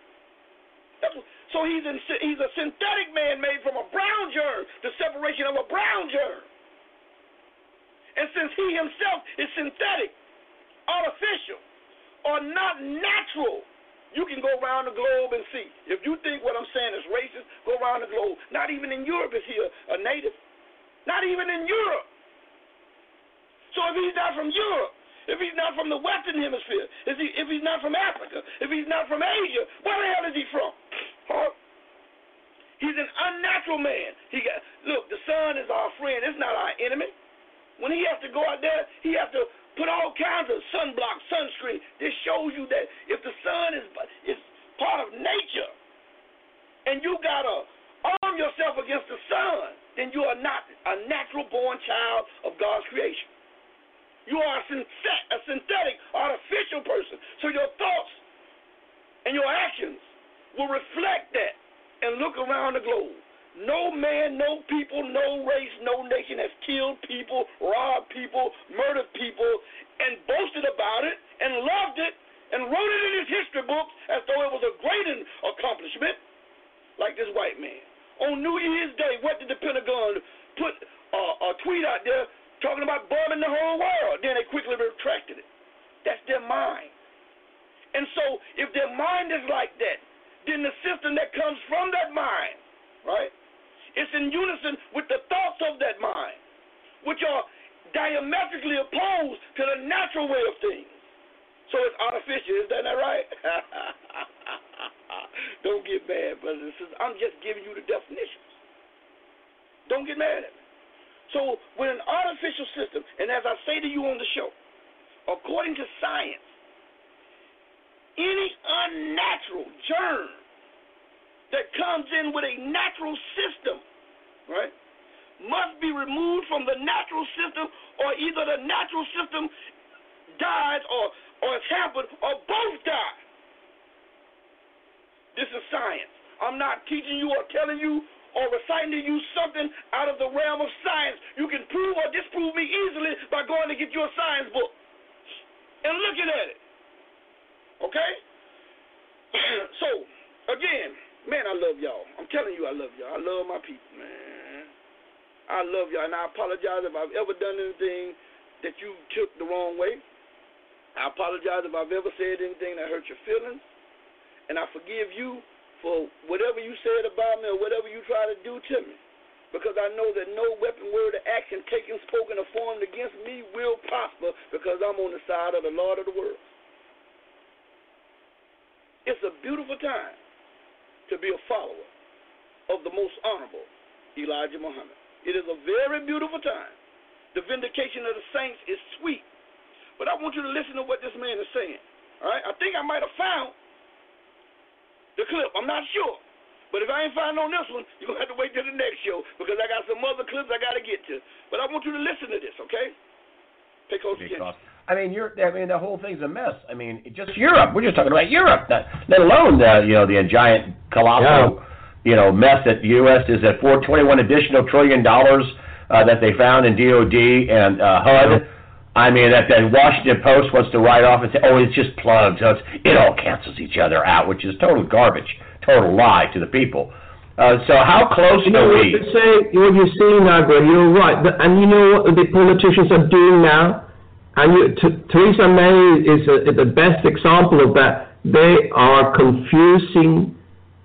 [SPEAKER 3] So he's, in, he's a synthetic man made from a brown germ, the separation of a brown germ. And since he himself is synthetic, artificial, or not natural, you can go around the globe and see. If you think what I'm saying is racist, go around the globe. Not even in Europe is he a, a native. Not even in Europe if he's not from Europe, if he's not from the Western Hemisphere, if, he, if he's not from Africa, if he's not from Asia, where the hell is he from? Huh? He's an unnatural man. He got look, the sun is our friend. It's not our enemy. When he has to go out there, he has to put all kinds of sunblock, sunscreen. This shows you that if the sun is is part of nature, and you gotta arm yourself against the sun, then you are not a natural-born child of God's creation. You are a, synth- a synthetic, artificial person. So your thoughts and your actions will reflect that. And look around the globe. No man, no people, no race, no nation has killed people, robbed people, murdered people, and boasted about it, and loved it, and wrote it in his history books as though it was a great accomplishment, like this white man. On New Year's Day, what did the Pentagon put uh, a tweet out there talking about bombing the whole world? Then they quickly retracted it. That's their mind. And so if their mind is like that, then the system that comes from that mind, right, it's in unison with the thoughts of that mind, which are diametrically opposed to the natural way of things. So it's artificial, is that not right? Don't get mad, brothers and sisters. I'm just giving you the definitions. Don't get mad at me. So with an artificial system, and as I say to you on the show, according to science, any unnatural germ that comes in with a natural system, right, must be removed from the natural system, or either the natural system dies or, or is hampered, or both die. This is science. I'm not teaching you or telling you or reciting to you something out of the realm of science. You can prove or disprove me easily by going to get you a science book and looking at it. Okay? So, again, man, I love y'all. I'm telling you I love y'all. I love my people, man. I love y'all, and I apologize if I've ever done anything that you took the wrong way. I apologize if I've ever said anything that hurt your feelings, and I forgive you for whatever you said about me or whatever you try to do to me, because I know that no weapon, word, or action taken, spoken, or formed against me will prosper, because I'm on the side of the Lord of the world. It's a beautiful time to be a follower of the most honorable Elijah Muhammad. It is a very beautiful time. The vindication of the saints is sweet. But I want you to listen to what this man is saying. All right? I think I might have found the clip. I'm not sure. But if I ain't found on this one, you're going to have to wait till the next show, because I got some other clips I got to get to. But I want you to listen to this, okay? Pay close attention.
[SPEAKER 5] I mean, you're. I mean, the whole thing's a mess. I mean, just Europe. We're just talking about Europe, not, let alone the, you know, the giant colossal, yeah. you know, mess that the U S is at four twenty-one additional trillion dollars uh, that they found in D O D and uh, H U D. Yeah. I mean, that the Washington Post wants to write off and say, oh, it's just plugs. So it's, it all cancels each other out, which is total garbage, total lie to the people. Uh, so how close
[SPEAKER 4] you know,
[SPEAKER 5] are we?
[SPEAKER 4] What, say, what you're saying now, bro, you're right. And you know what the politicians are doing now? And you, T- Theresa May is, a, is the best example of that. They are confusing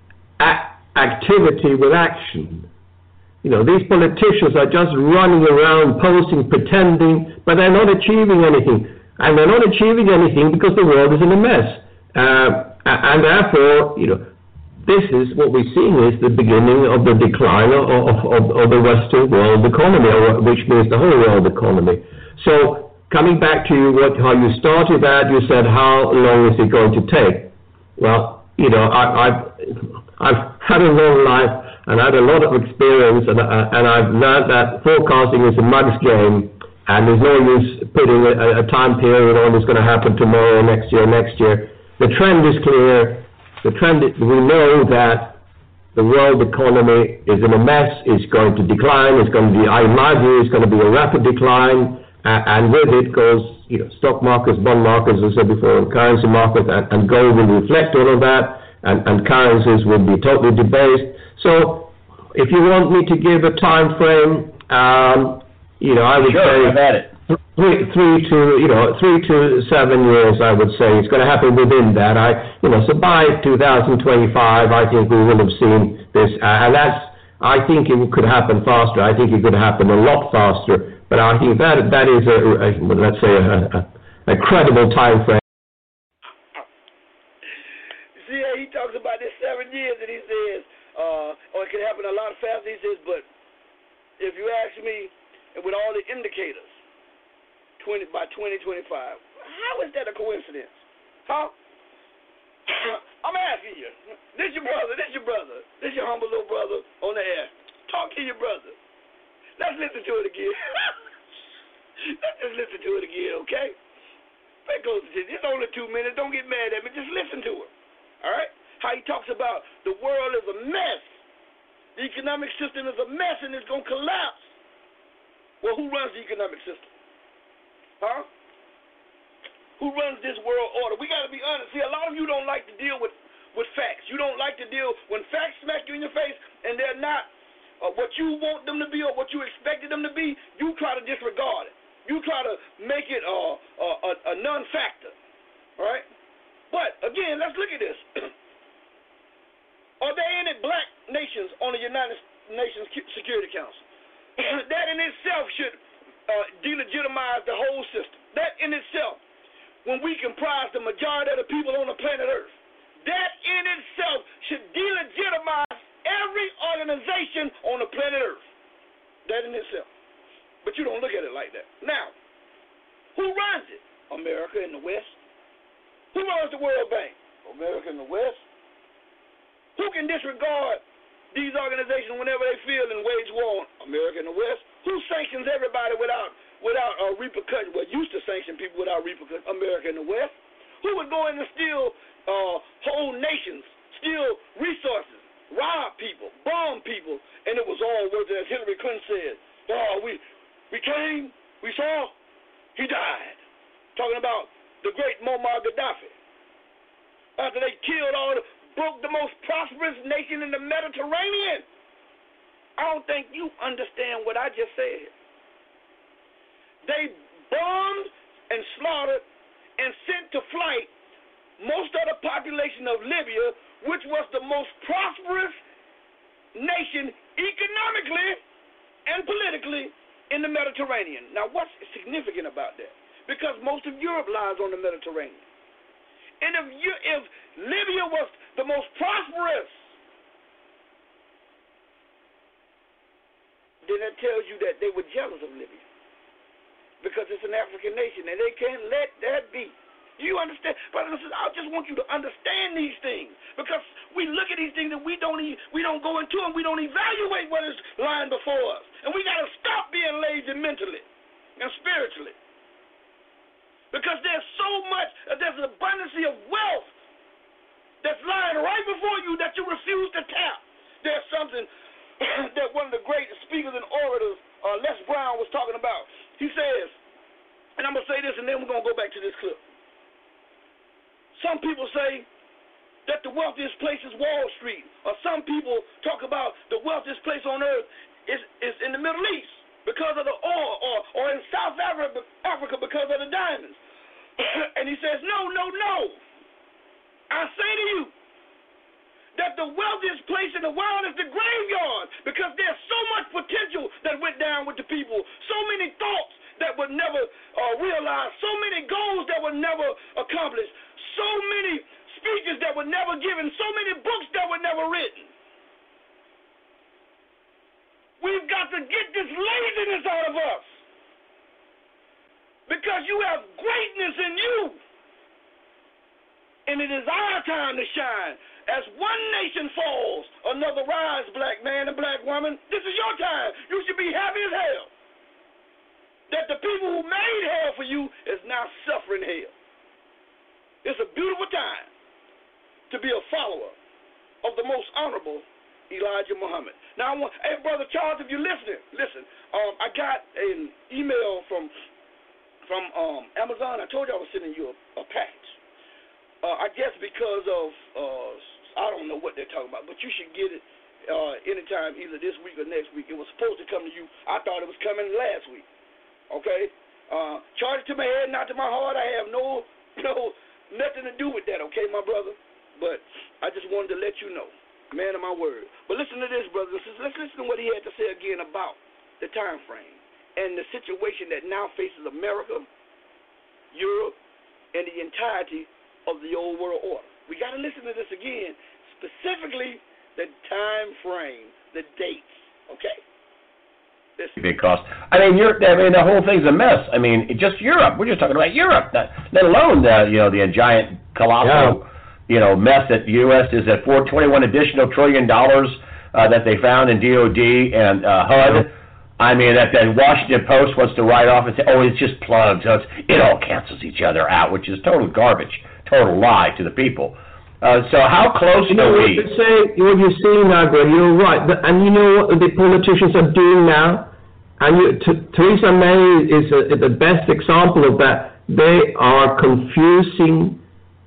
[SPEAKER 4] a- activity with action. You know, these politicians are just running around, posing, pretending, but they're not achieving anything. And they're not achieving anything because the world is in a mess. Uh, and therefore, you know, this is what we're seeing is the beginning of the decline of, of, of, of the Western world economy, or, which means the whole world economy. So, coming back to what, how you started that, you said, how long is it going to take? Well, you know, I, I've, I've had a long life and had a lot of experience, and, uh, and I've learned that forecasting is a mug's game, and there's no use putting a, a time period on what's going to happen tomorrow, next year, next year. The trend is clear. The trend is, we know that the world economy is in a mess. It's going to decline. It's going to be, in my view, it's going to be a rapid decline. Uh, and with it goes, you know, stock markets, bond markets, as I said before, and currency markets, and, and gold will reflect all of that, and, and currencies will be totally debased. So, if you want me to give a time frame, um, you know, I would
[SPEAKER 5] sure,
[SPEAKER 4] say
[SPEAKER 5] I've had it.
[SPEAKER 4] Three, three to, you know, three to seven years, I would say. It's going to happen within that. I, you know, so by two thousand twenty-five, I think we will have seen this, uh, and that's, I think it could happen faster. I think it could happen a lot faster. But I think that that is a, a let's say a, a, a credible time frame.
[SPEAKER 3] See, he talks about this seven years, and he says, uh, "Oh, it can happen a lot faster." He says, "But if you ask me, and with all the indicators, twenty by twenty twenty-five, how is that a coincidence? Huh? I'm asking you. This your brother. This your brother. This your humble little brother on the air. Talk to your brother. Let's listen to it again. Let's just listen to it again, okay? Pay close attention. It's only two minutes. Don't get mad at me. Just listen to it. All right? How he talks about the world is a mess. The economic system is a mess and it's going to collapse. Well, who runs the economic system? Huh? Who runs this world order? We got to be honest. See, a lot of you don't like to deal with, with facts. You don't like to deal when facts smack you in your face and they're not uh, what you want them to be or what you expected them to be. You try to disregard it. You try to make it uh, uh, a, a non-factor. All right? But, again, let's look at this. Are there any black nations on the United Nations Security Council? That in itself should uh, delegitimize the whole system. That in itself, when we comprise the majority of the people on the planet Earth, that in itself should delegitimize every organization on the planet Earth. That in itself. But you don't look at it like that. Now, who runs it? America in the West. Who runs the World Bank? America in the West. Who can disregard these organizations whenever they feel and wage war? America in the West. Who sanctions everybody without without uh, repercussions? Well, used to sanction people without repercussions. America in the West. Who would go in and steal uh, whole nations, steal resources, rob people, bomb people, and it was all worth it, as Hillary Clinton said. Oh, we we came, we saw, he died. Talking about the great Muammar Gaddafi. After they killed all the, broke the most prosperous nation in the Mediterranean. I don't think you understand what I just said. They bombed and slaughtered and sent to flight most of the population of Libya, which was the most prosperous nation economically and politically in the Mediterranean. Now, what's significant about that? Because most of Europe lies on the Mediterranean. And if, you, if Libya was the most prosperous, then that tells you that they were jealous of Libya. Because it's an African nation, and they can't let that be. Do you understand? Brothers and sisters, I just want you to understand these things. Because we look at these things and we don't e- we don't go into them, we don't evaluate what is lying before us. And we got to stop being lazy mentally and spiritually. Because there's so much, uh, there's an abundance of wealth that's lying right before you that you refuse to tap. There's something that one of the great speakers and orators, uh, Les Brown, was talking about. He says, and I'm going to say this and then we're going to go back to this clip. Some people say that the wealthiest place is Wall Street. Or some people talk about the wealthiest place on earth is, is in the Middle East because of the oil, or, or in South Africa, Africa because of the diamonds. And he says, no, no, no. I say to you that the wealthiest place in the world is the graveyard, because there's so much potential that went down with the people, so many thoughts that were never uh, realized, so many goals that were never accomplished, so many speeches that were never given, so many books that were never written. We've got to get this laziness out of us, because you have greatness in you, and it is our time to shine. As one nation falls, another rise, black man and black woman. This is your time. You should be happy as hell that the people who made hell for you is now suffering hell. It's a beautiful time to be a follower of the most honorable Elijah Muhammad. Now, I want, hey, Brother Charles, if you're listening, listen. Um, I got an email from from um, Amazon. I told you I was sending you a, a package. Uh, I guess because of, uh, I don't know what they're talking about, but you should get it uh, anytime, either this week or next week. It was supposed to come to you. I thought it was coming last week. Okay? Uh, charge it to my head, not to my heart. I have no, no, nothing to do with that, okay, my brother? But I just wanted to let you know. Man of my word. But listen to this, brothers and sisters. Let's listen to what he had to say again about the time frame and the situation that now faces America, Europe, and the entirety of the old world order. We got to listen to this again, specifically the time frame, the dates, okay?
[SPEAKER 5] Big cost. I mean, you're, I mean, the whole thing's a mess. I mean, just Europe. We're just talking about Europe, not, let alone the, you know, the giant colossal, yeah. you know, mess that the U S is at four twenty-one additional trillion dollars uh, that they found in D O D and uh, H U D. Yeah. I mean, that the Washington Post wants to write off and say, oh, it's just plugs. So it's, it all cancels each other out, which is total garbage, total lie to the people. Uh, so how close
[SPEAKER 4] you know,
[SPEAKER 5] are we?
[SPEAKER 4] Say, what you're saying now, Greg, you're right. And you know what the politicians are doing now? And you, T- Theresa May is a, the best example of that. They are confusing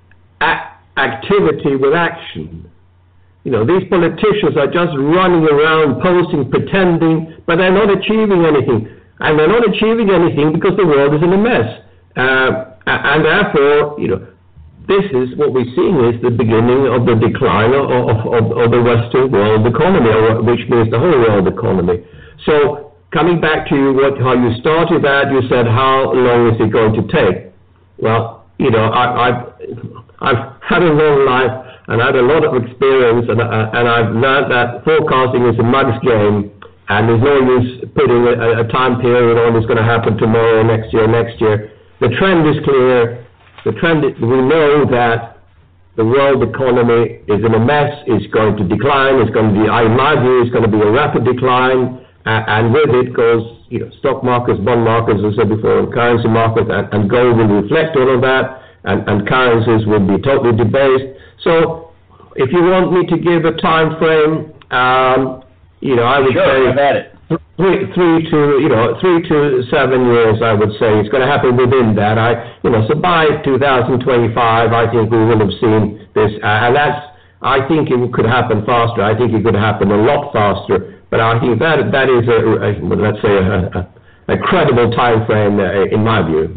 [SPEAKER 4] a- activity with action. You know, these politicians are just running around, posing, pretending, but they're not achieving anything. And they're not achieving anything because the world is in a mess. Uh, and therefore, you know, this is what we're seeing is the beginning of the decline of, of, of, of the Western world economy, or which means the whole world economy. So, coming back to what, how you started that, you said, how long is it going to take? Well, you know, I, I've, I've had a long life and I had a lot of experience, and, uh, and I've learned that forecasting is a mug's game, and there's no use putting a, a time period on what's going to happen tomorrow, next year, next year. The trend is clear. The trend is, we know that the world economy is in a mess, it's going to decline, it's going to be, in my view, it's going to be a rapid decline. Uh, and with it goes, you know, stock markets, bond markets, as I said before, and currency markets, and, and gold will reflect all of that, and, and currencies will be totally debased. So, if you want me to give a time frame, um, you know, I would
[SPEAKER 5] sure,
[SPEAKER 4] say
[SPEAKER 5] I've had it.
[SPEAKER 4] Three, three to, you know, three to seven years, I would say it's going to happen within that. I, you know, so by two thousand twenty-five, I think we will have seen this, uh, and that's, I think it could happen faster. I think it could happen a lot faster. But I think that that is a, a let's say a, a, a credible time frame uh, in my view.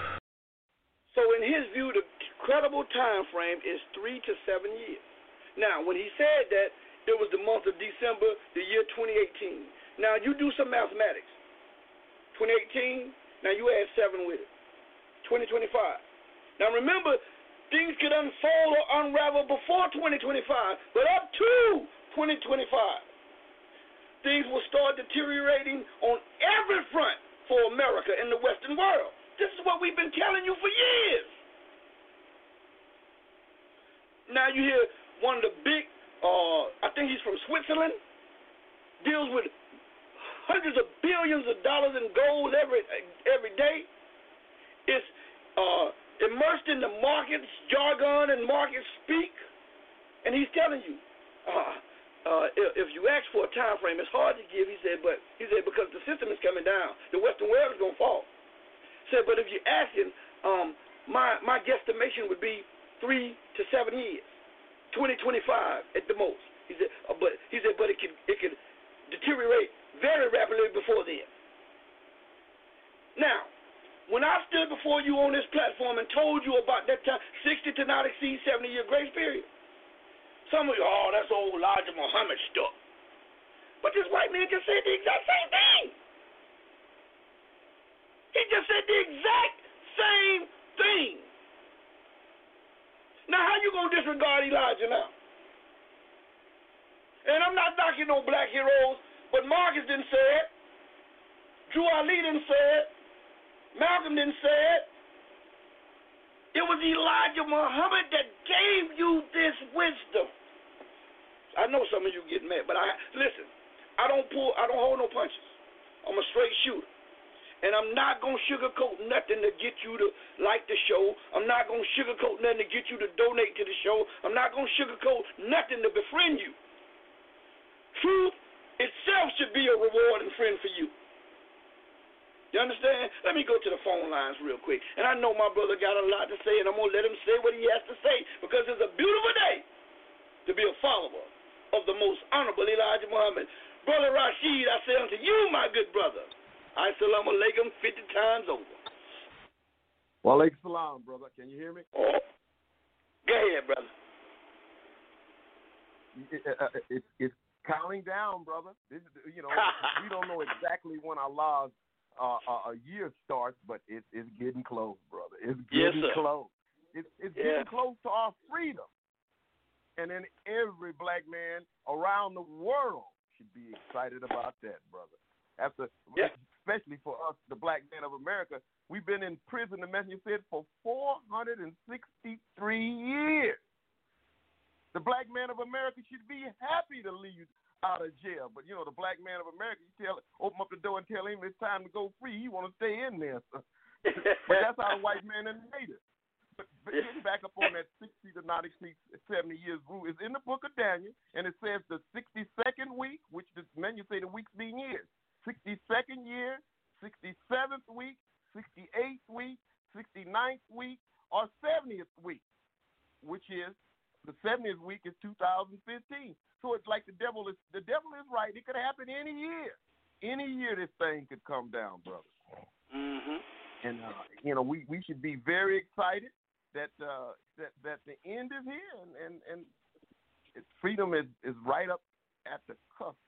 [SPEAKER 3] So in his view, the credible time frame is three to seven years. Now, when he said that, it was the month of December, the year twenty eighteen. Now you do some mathematics. twenty eighteen. Now you add seven with it. twenty twenty-five. Now remember, things could unfold or unravel before twenty twenty-five, but up to twenty twenty-five. Things will start deteriorating on every front for America and the Western world. This is what we've been telling you for years. Now you hear one of the big, uh, I think he's from Switzerland, deals with hundreds of billions of dollars in gold every every day. It's uh, immersed in the markets jargon and market speak, and he's telling you. Uh, Uh, if, if you ask for a time frame, it's hard to give. He said, but he said because the system is coming down, the Western world is gonna fall. He said, but if you're asking, um, my my guesstimation would be three to seven years, twenty twenty-five at the most. He said, uh, but he said, but it could it could deteriorate very rapidly before then. Now, when I stood before you on this platform and told you about that time, sixty to not exceed seventy year grace period. Some of you, oh, that's old Elijah Muhammad stuff. But this white man just said the exact same thing. He just said the exact same thing. Now, how you going to disregard Elijah now? And I'm not knocking no black heroes, but Marcus didn't say it. Drew Ali didn't say it. Malcolm didn't say it. It was Elijah Muhammad that gave you this wisdom. I know some of you get mad, but I listen. I don't pull. I don't hold no punches. I'm a straight shooter, and I'm not gonna sugarcoat nothing to get you to like the show. I'm not gonna sugarcoat nothing to get you to donate to the show. I'm not gonna sugarcoat nothing to befriend you. Truth itself should be a reward and friend for you. You understand? Let me go to the phone lines real quick. And I know my brother got a lot to say, and I'm going to let him say what he has to say, because it's a beautiful day to be a follower of the most honorable Elijah Muhammad. Brother Rashid, I say unto you, my good brother, Assalamu alaikum fifty times over.
[SPEAKER 6] Wa alaikum salam, brother. Can you hear me?
[SPEAKER 3] Oh. Go ahead, brother.
[SPEAKER 6] It, uh, it, it's counting down, brother. This, you know, we don't know exactly when Allah's uh, uh, a year starts, but it, it's getting close, brother. It's
[SPEAKER 3] Yes,
[SPEAKER 6] getting
[SPEAKER 3] sir.
[SPEAKER 6] close. It's, it's
[SPEAKER 3] Yeah.
[SPEAKER 6] getting close to our freedom. And then every black man around the world should be excited about that, brother. After,
[SPEAKER 3] Yeah.
[SPEAKER 6] especially for us, the black man of America, we've been in prison, the messenger said, for four hundred sixty-three years. The black man of America should be happy to leave out of jail. But, you know, the black man of America, you tell, open up the door and tell him it's time to go free. He want to stay in there. But that's how the white man is made it. But, but getting back up on that sixty to ninety, seventy years rule is in the book of Daniel, and it says the sixty-second week, which the men you say the weeks being years, sixty-second year, sixty-seventh week, sixty-eighth week, sixty-ninth week, or seventieth week, which is the seventieth week is two thousand fifteen. So it's like the devil is the devil is right. It could happen any year. Any year this thing could come down, brother.
[SPEAKER 3] Mm-hmm.
[SPEAKER 6] And uh, you know, we, we should be very excited that uh, that that the end is here, and and, and it, freedom is, is right up at the cusp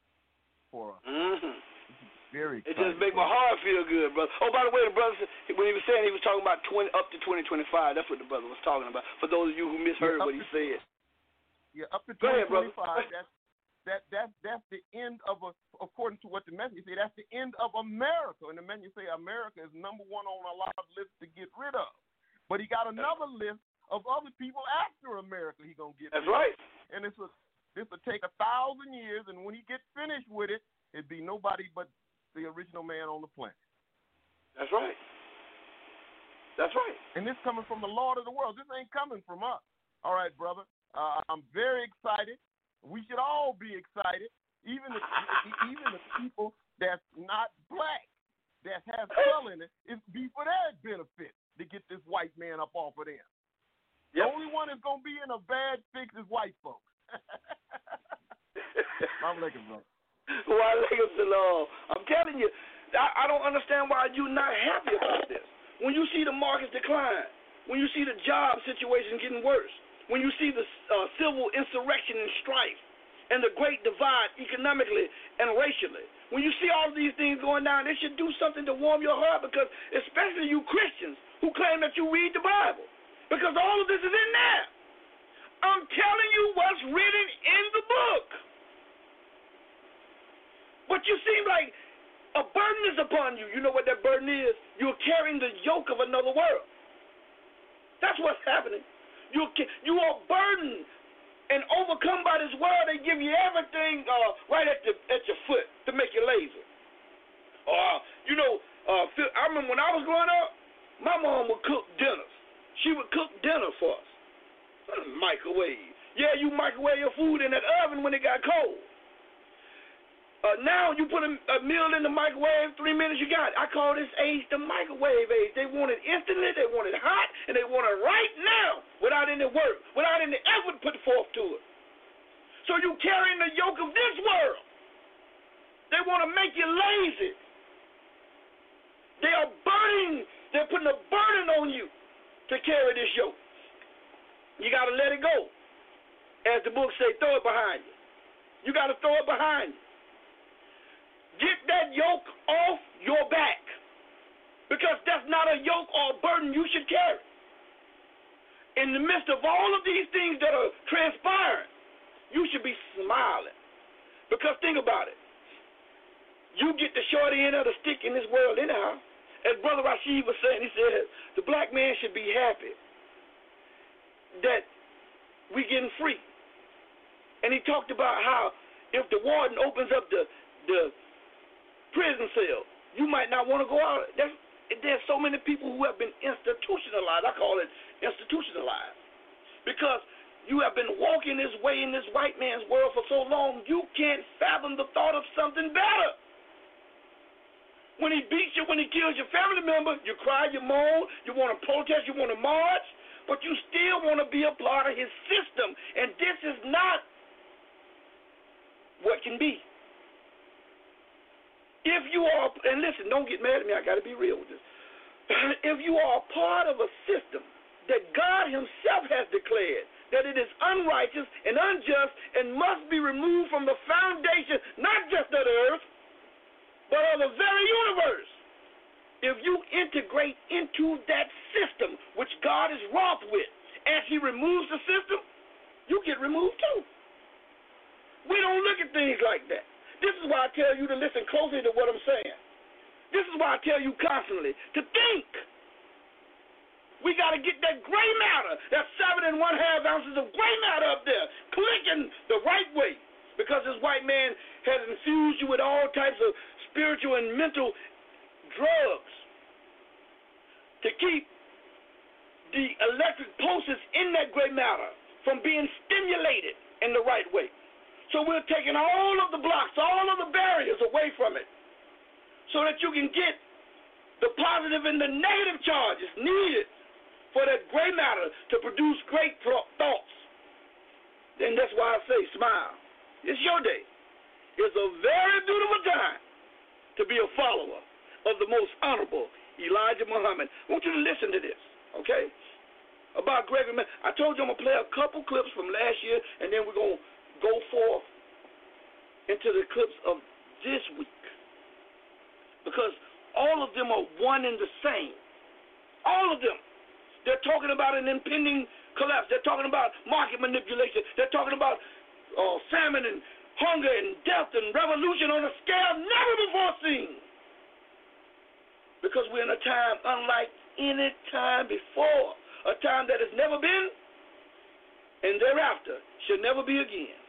[SPEAKER 6] for us.
[SPEAKER 3] Mm-hmm.
[SPEAKER 6] Very
[SPEAKER 3] It
[SPEAKER 6] excited.
[SPEAKER 3] just make my heart feel good, brother. Oh, by the way, the brother said, when he was saying he was talking about twenty up to twenty twenty-five. That's what the brother was talking about. For those of you who misheard
[SPEAKER 6] Yeah,
[SPEAKER 3] what he
[SPEAKER 6] to,
[SPEAKER 3] said.
[SPEAKER 6] Yeah, up to
[SPEAKER 3] Go
[SPEAKER 6] twenty
[SPEAKER 3] ahead, brother.
[SPEAKER 6] twenty-five. That's that that that's the end of a. According to what the message say, that's the end of America. And the men you say America is number one on a lot of lists to get rid of. But he got another list of other people after America he gonna get.
[SPEAKER 3] That's
[SPEAKER 6] rid
[SPEAKER 3] right.
[SPEAKER 6] of. And this will this will take a thousand years, and when he gets finished with it, it'd be nobody but the original man on the planet.
[SPEAKER 3] That's right. That's right.
[SPEAKER 6] And this coming from the Lord of the world. This ain't coming from us. All right, brother. Uh, I'm very excited. We should all be excited, even the even the people that's not black, that has color in it. It be for their benefit to get this white man up off of them. The
[SPEAKER 3] Yep.
[SPEAKER 6] only one that's gonna be in a bad fix is white folks. I'm looking, bro.
[SPEAKER 3] Why, Salam? I'm telling you, I, I don't understand why you're not happy about this. When you see the markets decline, when you see the job situation getting worse, when you see the uh, civil insurrection and strife, and the great divide economically and racially, when you see all of these things going down, it should do something to warm your heart, because especially you Christians who claim that you read the Bible, because all of this is in there. I'm telling you what's written in the book. But you seem like a burden is upon you. You know what that burden is? You're carrying the yoke of another world. That's what's happening. You're, you are burdened and overcome by this world. They give you everything uh, right at the at your foot to make you lazy. Uh, you know, uh, I remember when I was growing up, my mom would cook dinners. She would cook dinner for us. Microwave. Yeah, you microwave your food in that oven when it got cold. Uh, now you put a, a meal in the microwave, three minutes you got it. I call this age the microwave age. They want it instantly, they want it hot, and they want it right now without any work, without any effort put forth to it. So you carrying the yoke of this world. They want to make you lazy. They are burning, they're putting a burden on you to carry this yoke. You got to let it go. As the book say, throw it behind you. You got to throw it behind you. Get that yoke off your back, because that's not a yoke or a burden you should carry. In the midst of all of these things that are transpiring, you should be smiling, because think about it. You get the short end of the stick in this world anyhow. As Brother Rashid was saying, he said, the black man should be happy that we getting free. And he talked about how if the warden opens up the the prison cell, you might not want to go out. There's, there's so many people who have been institutionalized. I call it institutionalized. Because you have been walking this way in this white man's world for so long, you can't fathom the thought of something better. When he beats you, when he kills your family member, you cry, you moan, you want to protest, you want to march, but you still want to be a part of his system. And this is not what can be. If you are, and listen, don't get mad at me, I got to be real with this. If you are a part of a system that God himself has declared that it is unrighteous and unjust and must be removed from the foundation, not just of the earth, but of the very universe, if you integrate into that system, which God is wroth with, as he removes the system, you get removed too. We don't look at things like that. This is why I tell you to listen closely to what I'm saying. This is why I tell you constantly to think. We got to get that gray matter, that seven and one half ounces of gray matter up there, clicking the right way. Because this white man has infused you with all types of spiritual and mental drugs to keep the electric pulses in that gray matter from being stimulated in the right way. So we're taking all of the blocks, all of the barriers away from it so that you can get the positive and the negative charges needed for that gray matter to produce great thoughts. And that's why I say smile. It's your day. It's a very beautiful time to be a follower of the most honorable Elijah Muhammad. I want you to listen to this, okay? About Gregory Manuel. I told you I'm going to play a couple clips from last year, and then we're going to go forth into the clips of this week. Because all of them are one and the same. All of them. They're talking about an impending collapse. They're talking about market manipulation. They're talking about uh, famine and hunger and death and revolution on a scale never before seen. Because we're in a time unlike any time before, a time that has never been and thereafter should never be again.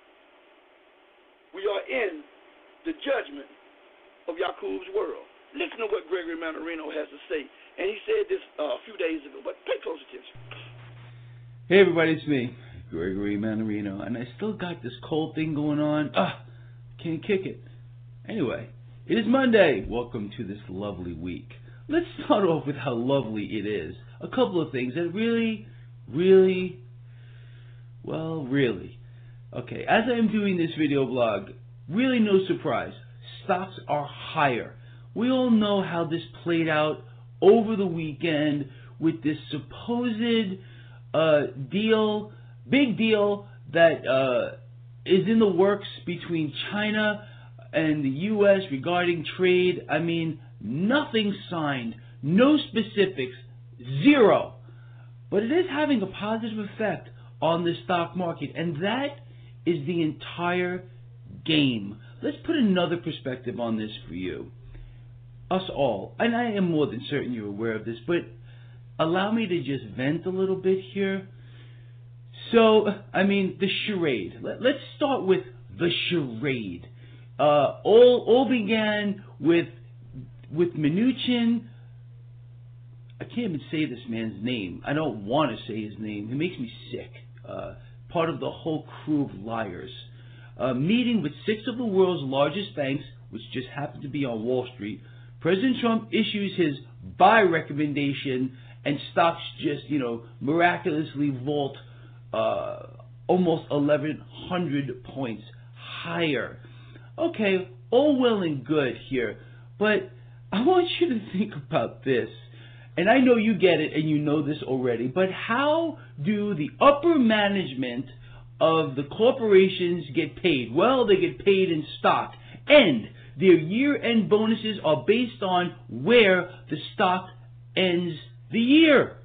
[SPEAKER 3] We are in the judgment of Yaqub's world. Listen to what Gregory Mannarino has to say. And he said this uh, a few days ago, but pay close attention.
[SPEAKER 7] Hey everybody, it's me, Gregory Mannarino, and I still got this cold thing going on. Ah, can't kick it. Anyway, it is Monday. Welcome to this lovely week. Let's start off with how lovely it is. A couple of things that really, really, well, really. Okay, as I am doing this video blog, really no surprise, stocks are higher. We all know how this played out over the weekend with this supposed uh, deal, big deal that uh, is in the works between China and the U S regarding trade. I mean, nothing signed, no specifics, zero. But it is having a positive effect on the stock market, and that is the entire game. Let's put another perspective on this for you. Us all, and I am more than certain you're aware of this, but allow me to just vent a little bit here. So, I mean, the charade. Let, let's start with the charade. Uh, all all began with with Mnuchin. I can't even say this man's name. I don't want to say his name. It makes me sick. Uh, part of the whole crew of liars. Uh, meeting with six of the world's largest banks, which just happened to be on Wall Street. President Trump issues his buy recommendation, and stocks just, you know, miraculously vault uh, almost eleven hundred points higher. Okay, all well and good here, but I want you to think about this. And I know you get it and you know this already, but how do the upper management of the corporations get paid? Well, they get paid in stock, and their year-end bonuses are based on where the stock ends the year.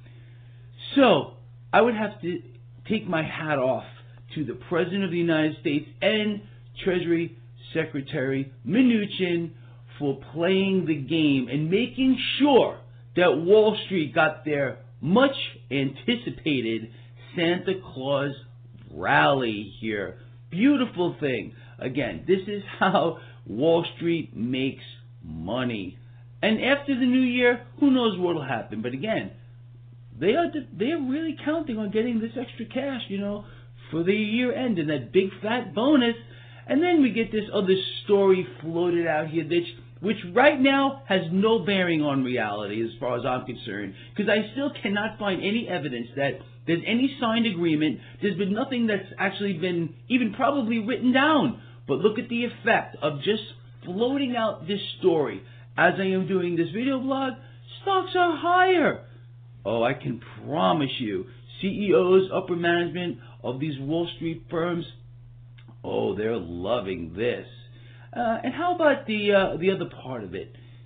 [SPEAKER 7] So, I would have to take my hat off to the President of the United States and Treasury Secretary Mnuchin for playing the game and making sure that Wall Street got their much-anticipated Santa Claus rally here. Beautiful thing. Again, this is how Wall Street makes money. And after the new year, who knows what will happen. But again, they are they are really counting on getting this extra cash, you know, for the year end and that big fat bonus. And then we get this other story floated out here, which, which right now has no bearing on reality as far as I'm concerned, because I still cannot find any evidence that there's any signed agreement. There's been nothing that's actually been even probably written down. But look at the effect of just floating out this story. As I am doing this video blog, stocks are higher. Oh, I can promise you, C E Os, upper management of these Wall Street firms, oh, they're loving this. Uh, and how about the uh, the other part of it?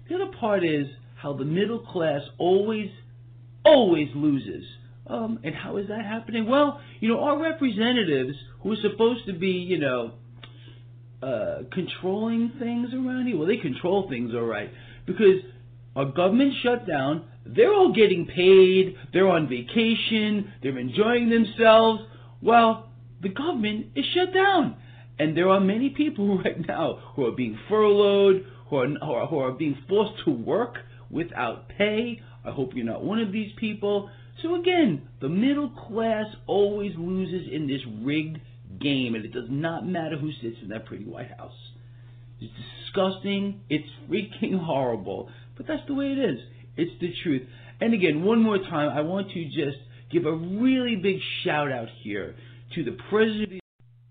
[SPEAKER 7] The other part is how the middle class always, always loses. Um, and how is that happening? Well, you know, our representatives who are supposed to be, you know, uh, controlling things around here, well, they control things all right because our government shut down. They're all getting paid. They're on vacation. They're enjoying themselves. Well, the government is shut down. And there are many people right now who are being furloughed, who are, who are, who are being forced to work without pay. I hope you're not one of these people. So again, the middle class always loses in this rigged game, and it does not matter who sits in that pretty White House. It's disgusting. It's freaking horrible. But that's the way it is. It's the truth. And again, one more time, I want to just give a really big shout out here to the President.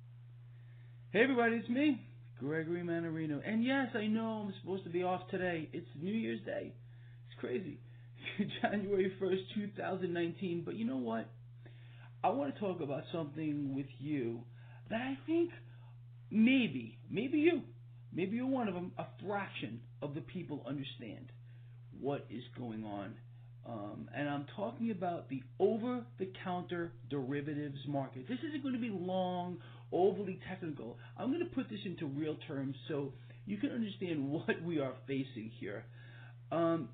[SPEAKER 7] Hey everybody, it's me, Gregory Mannarino. And yes, I know I'm supposed to be off today. It's New Year's Day. It's crazy. January first, two thousand nineteen. But you know what? I want to talk about something with you that I think maybe, maybe you, maybe you're one of them, a fraction of the people understand what is going on. Um, and I'm talking about the over-the-counter derivatives market. This isn't going to be long, overly technical. I'm going to put this into real terms so you can understand what we are facing here. Um,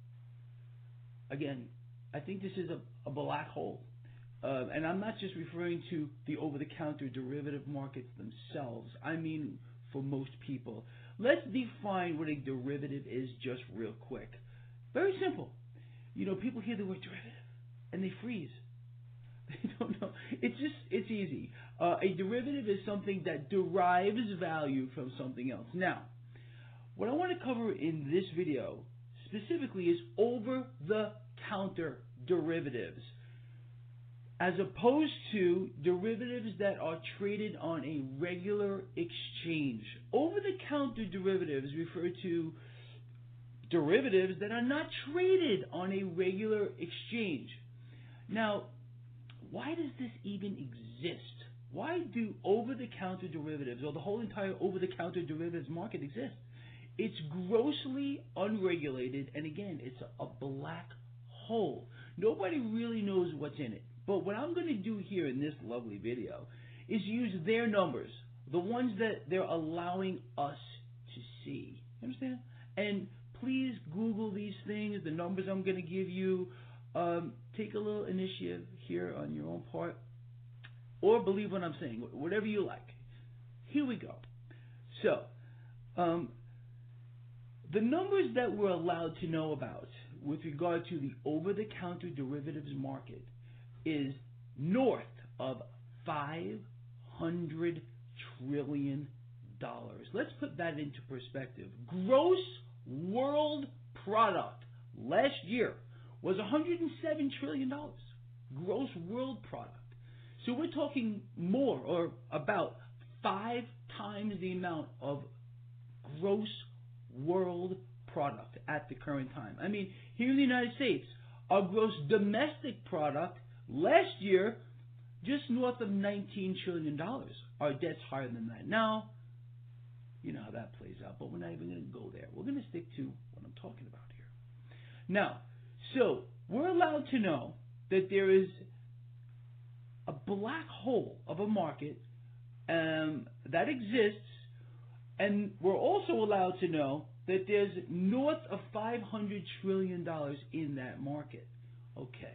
[SPEAKER 7] again, I think this is a, a black hole. Uh, and I'm not just referring to the over-the-counter derivative markets themselves. I mean for most people. Let's define what a derivative is just real quick. Very simple. You know, people hear the word derivative and they freeze. They don't know. It's just, it's easy. Uh, a derivative is something that derives value from something else. Now, what I want to cover in this video specifically is over-the-counter derivatives, as opposed to derivatives that are traded on a regular exchange. Over-the-counter derivatives refer to derivatives that are not traded on a regular exchange. Now, why does this even exist? Why do over-the-counter derivatives, or the whole entire over-the-counter derivatives market exist? It's grossly unregulated, and again, it's a, a black hole. Nobody really knows what's in it. But what I'm going to do here in this lovely video is use their numbers, the ones that they're allowing us to see. You understand? And please Google these things, the numbers I'm going to give you. Um, take a little initiative here on your own part, or believe what I'm saying, whatever you like. Here we go. So, um, the numbers that we're allowed to know about with regard to the over-the-counter derivatives market is north of five hundred trillion dollars. Let's put that into perspective. Gross world product last year was one hundred seven trillion dollars. Gross world product. So we're talking more, or about five times the amount of gross world product at the current time. I mean, here in the United States, our gross domestic product last year, just north of nineteen trillion dollars. Our debt's higher than that. Now, you know how that plays out, but we're not even going to go there. We're going to stick to what I'm talking about here. Now, so we're allowed to know that there is a black hole of a market um, that exists, and we're also allowed to know that there's north of five hundred trillion dollars in that market. Okay.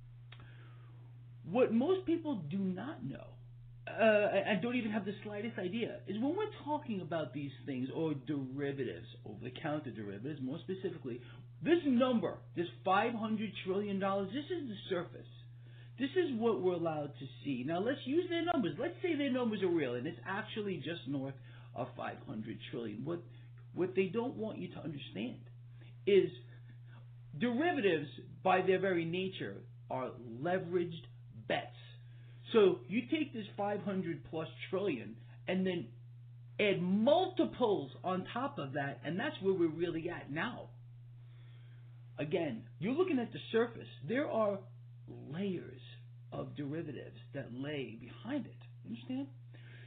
[SPEAKER 7] What most people do not know, uh, and don't even have the slightest idea, is when we're talking about these things, or derivatives, over-the-counter derivatives, more specifically, this number, this five hundred trillion dollars, this is the surface. This is what we're allowed to see. Now, let's use their numbers. Let's say their numbers are real, and it's actually just north of five hundred trillion dollars. What, what they don't want you to understand is derivatives, by their very nature, are leveraged bets. So you take this five hundred plus trillion and then add multiples on top of that, and that's where we're really at now. Again, you're looking at the surface. There are layers of derivatives that lay behind it. Understand?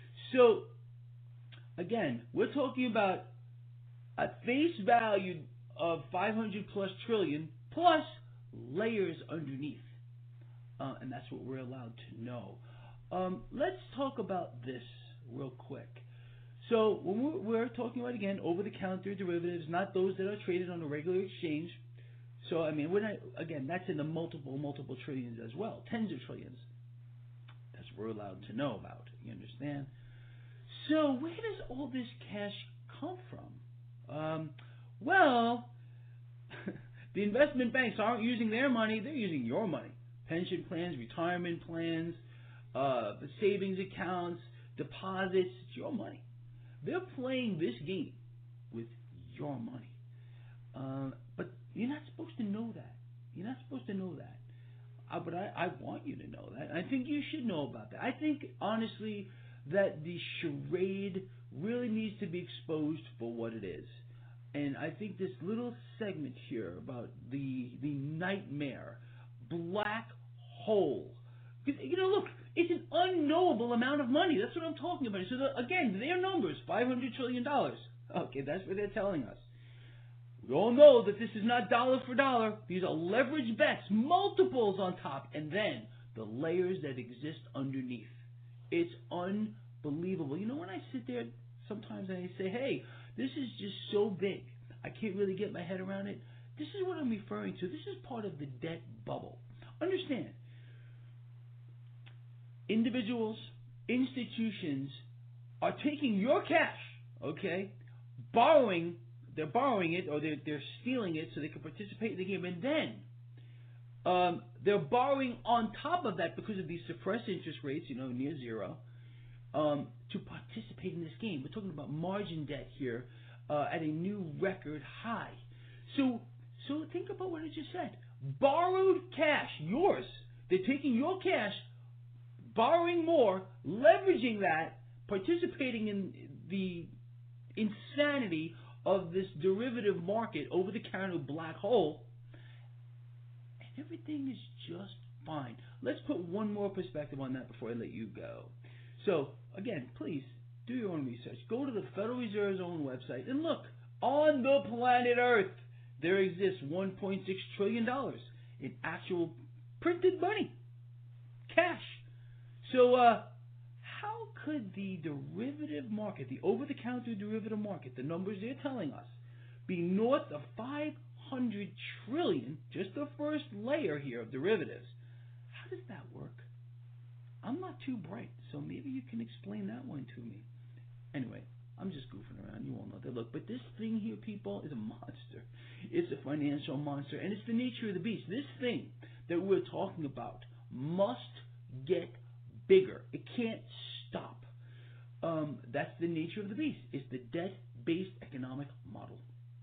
[SPEAKER 7] So, again, we're talking about a face value of five hundred plus trillion plus layers underneath. Uh, and that's what we're allowed to know. Um, let's talk about this real quick. So when we're, we're talking about, again, over-the-counter derivatives, not those that are traded on a regular exchange. So, I mean, we're not, again, that's in the multiple, multiple trillions as well, tens of trillions. That's what we're allowed to know about, you understand? So where does all this cash come from? Um, well, the investment banks aren't using their money, they're using your money. Pension plans, retirement plans, uh, savings accounts, deposits, it's your money. They're playing this game with your money. Uh, but you're not supposed to know that. You're not supposed to know that. Uh, but I, I want you to know that. I think you should know about that. I think, honestly, that the charade really needs to be exposed for what it is. And I think this little segment here about the the nightmare, black hole. You know, look, it's an unknowable amount of money. That's what I'm talking about. So, the, again, their numbers, five hundred trillion dollars. Okay, that's what they're telling us. We all know that this is not dollar for dollar. These are leveraged bets, multiples on top, and then the layers that exist underneath. It's unbelievable. You know, when I sit there sometimes and I say, hey, this is just so big, I can't really get my head around it. This is what I'm referring to. This is part of the debt bubble. Understand, individuals, institutions are taking your cash, okay, borrowing, they're borrowing it or they're, they're stealing it so they can participate in the game, and then um, they're borrowing on top of that because of these suppressed interest rates, you know, near zero, um, to participate in this game. We're talking about margin debt here uh, at a new record high. So, so think about what I just said. Borrowed cash, yours. They're taking your cash, borrowing more, leveraging that, participating in the insanity of this derivative market, over-the-counter black hole, and everything is just fine. Let's put one more perspective on that before I let you go. So, again, please, do your own research. Go to the Federal Reserve's own website and look. On the planet Earth, there exists one point six trillion dollars in actual printed money, cash. So, uh, how could the derivative market, the over-the-counter derivative market, the numbers they're telling us, be north of five hundred trillion, just the first layer here of derivatives? How does that work? I'm not too bright, so maybe you can explain that one to me. Anyway, I'm just goofing around. You all know that. Look, but this thing here, people, is a monster. It's a financial monster, and it's the nature of the beast. This thing that we're talking about must get bigger. It can't stop. Um, that's the nature of the beast. It's the debt-based economic model.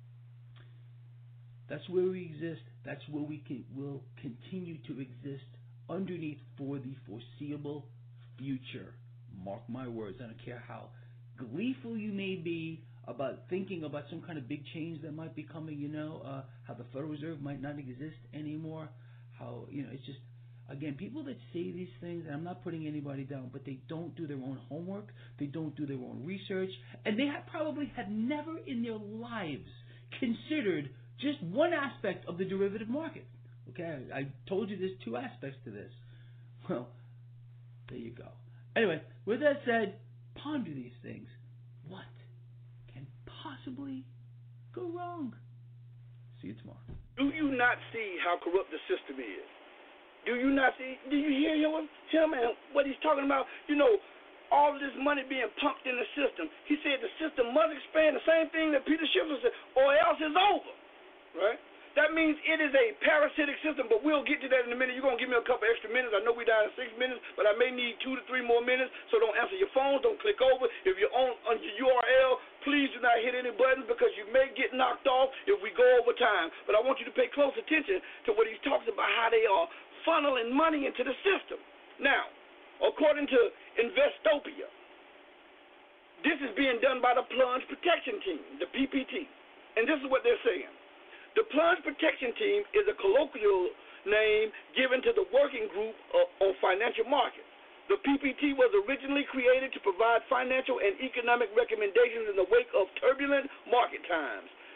[SPEAKER 7] That's where we exist. That's where we can, will continue to exist underneath for the foreseeable future. Mark my words. I don't care how gleeful you may be about thinking about some kind of big change that might be coming, you know, uh, how the Federal Reserve might not exist anymore, how, you know, it's just, again, people that say these things, and I'm not putting anybody down, but they don't do their own homework, they don't do their own research, and they have probably have never in their lives considered just one aspect of the derivative market. Okay, I, I told you there's two aspects to this. Well, there you go. Anyway, with that said, ponder these things. What can possibly go wrong? See you tomorrow.
[SPEAKER 3] Do you not see how corrupt the system is? Do you not see? Do you hear him? Him and what he's talking about? You know, all of this money being pumped in the system. He said the system must expand. The same thing that Peter Schiff said, or else it's over. Right? That means it is a parasitic system, but we'll get to that in a minute. You're going to give me a couple extra minutes. I know we're down to six minutes, but I may need two to three more minutes, so don't answer your phones. Don't click over. If you're on, on your U R L, please do not hit any buttons because you may get knocked off if we go over time. But I want you to pay close attention to what he's talking about, how they are funneling money into the system. Now, according to Investopia, this is being done by the Plunge Protection Team, the P P T. And this is what they're saying. The Plunge Protection Team is a colloquial name given to the working group uh, on financial markets. The P P T was originally created to provide financial and economic recommendations in the wake of turbulent market times.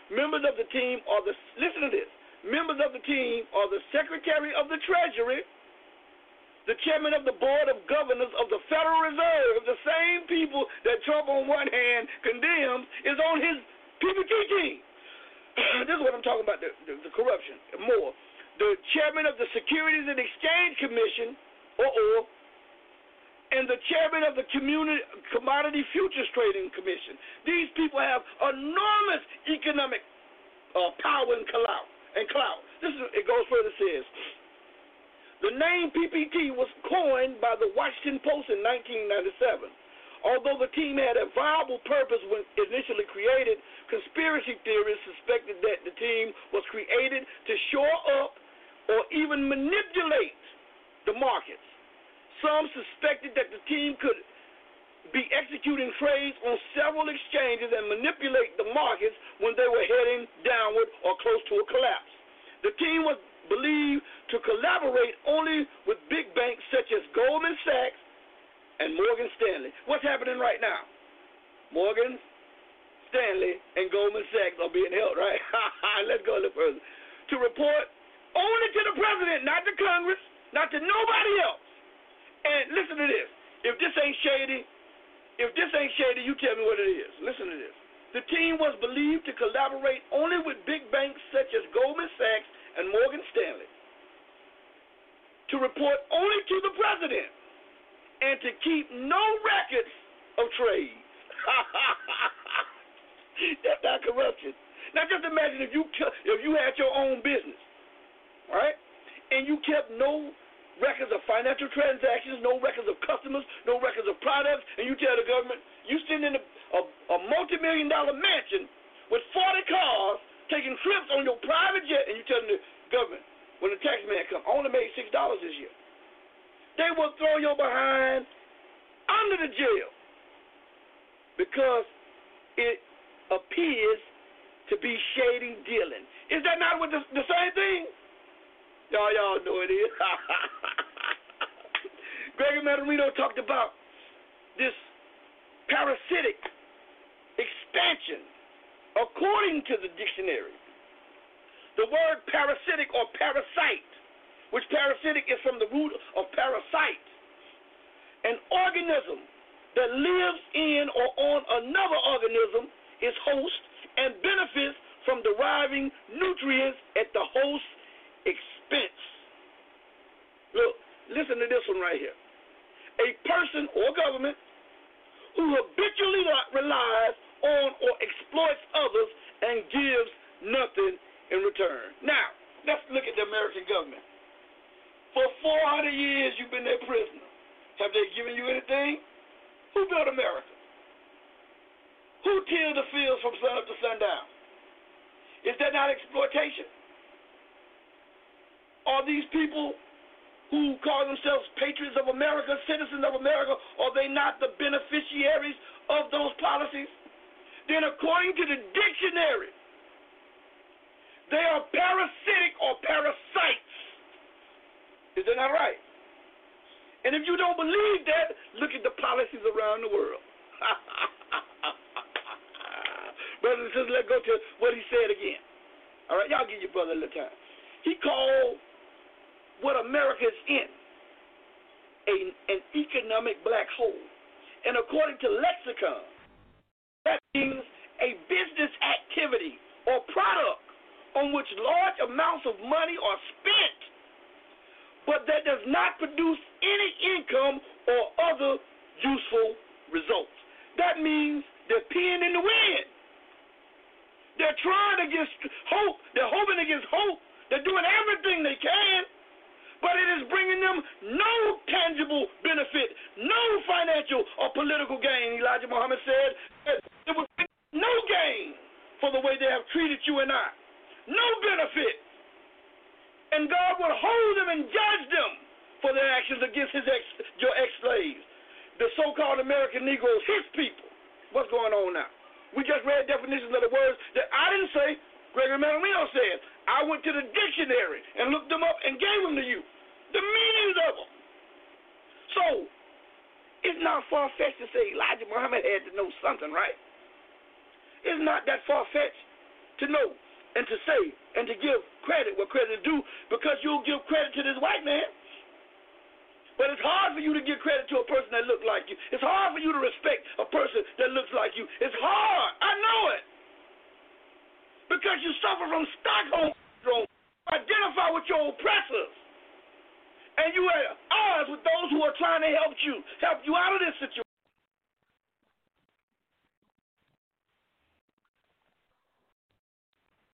[SPEAKER 3] Members of the team are the, listen to this, members of the team are the Secretary of the Treasury, the Chairman of the Board of Governors of the Federal Reserve, the same people that Trump on one hand condemns, is on his P P P team. This is what I'm talking about, the, the, the corruption, more. The Chairman of the Securities and Exchange Commission, or, or and the Chairman of the Community, Commodity Futures Trading Commission. These people have enormous economic uh, power and clout. And clout. This is, it goes further, says, the name P P T was coined by the Washington Post in nineteen ninety-seven. Although the team had a viable purpose when initially created, conspiracy theorists suspected that the team was created to shore up or even manipulate the markets. Some suspected that the team could be executing trades on several exchanges and manipulate the markets when they were heading downward or close to a collapse. The team was believed to collaborate only with big banks such as Goldman Sachs and Morgan Stanley. What's happening right now? Morgan Stanley and Goldman Sachs are being held, right? Let's go a little further. To report only to the president, not to Congress, not to nobody else. And listen to this. If this ain't shady, if this ain't shady, you tell me what it is. Listen to this. The team was believed to collaborate only with big banks such as Goldman Sachs and Morgan Stanley, to report only to the president, and to keep no records of trade. That's not corruption. Now just imagine if you if you had your own business, right, and you kept no records of financial transactions, no records of customers, no records of products, and you tell the government, you sitting in a, a, a multi-million dollar mansion with forty cars, taking trips on your private jet, and you telling the government, when the tax man comes, I only made six dollars this year. They will throw your behind under the jail because it appears to be shady dealing. Is that not what the, the same thing? Y'all, y'all know it is. Gregory Mannarino talked about this parasitic expansion. According to the dictionary, the word parasitic or parasite, which parasitic is from the root of parasite, an organism that lives in or on another organism, is host and benefits from deriving nutrients at the host's expense. Look, listen to this one right here. A person or government who habitually relies on or exploits others and gives nothing in return. Now, let's look at the American government. For four hundred years, you've been their prisoner. Have they given you anything? Who built America? Who tilled the fields from sun up to sundown? Is that not exploitation? Are these people who call themselves patriots of America, citizens of America, are they not the beneficiaries of those policies? Then according to the dictionary, they are parasitic or parasites. Is that not right? And if you don't believe that, look at the policies around the world. Brothers and sisters, let's go to what he said again. All right, y'all give your brother a little time. He called what America is in a, an economic black hole. And according to lexicon, that means a business activity or product on which large amounts of money are spent, but that does not produce any income or other useful results. That means they're peeing in the wind. They're trying against hope. They're hoping against hope. They're doing everything they can, but it is bringing them no tangible benefit, no financial or political gain. Elijah Muhammad said that it would bring no gain for the way they have treated you and I. No benefit. And God will hold them and judge them for their actions against his ex, your ex-slaves, the so-called American Negroes, his people. What's going on now? We just read definitions of the words that I didn't say. Gregory Mannarino said. I went to the dictionary and looked them up and gave them to you. The meanings of them. So, it's not far-fetched to say Elijah Muhammad had to know something, right? It's not that far-fetched to know and to say and to give credit where credit is due, because you'll give credit to this white man. But it's hard for you to give credit to a person that looks like you. It's hard for you to respect a person that looks like you. It's hard. I know it. Because you suffer from Stockholm syndrome. Identify with your oppressors. And you are at odds with those who are trying to help you, help you out of this situation.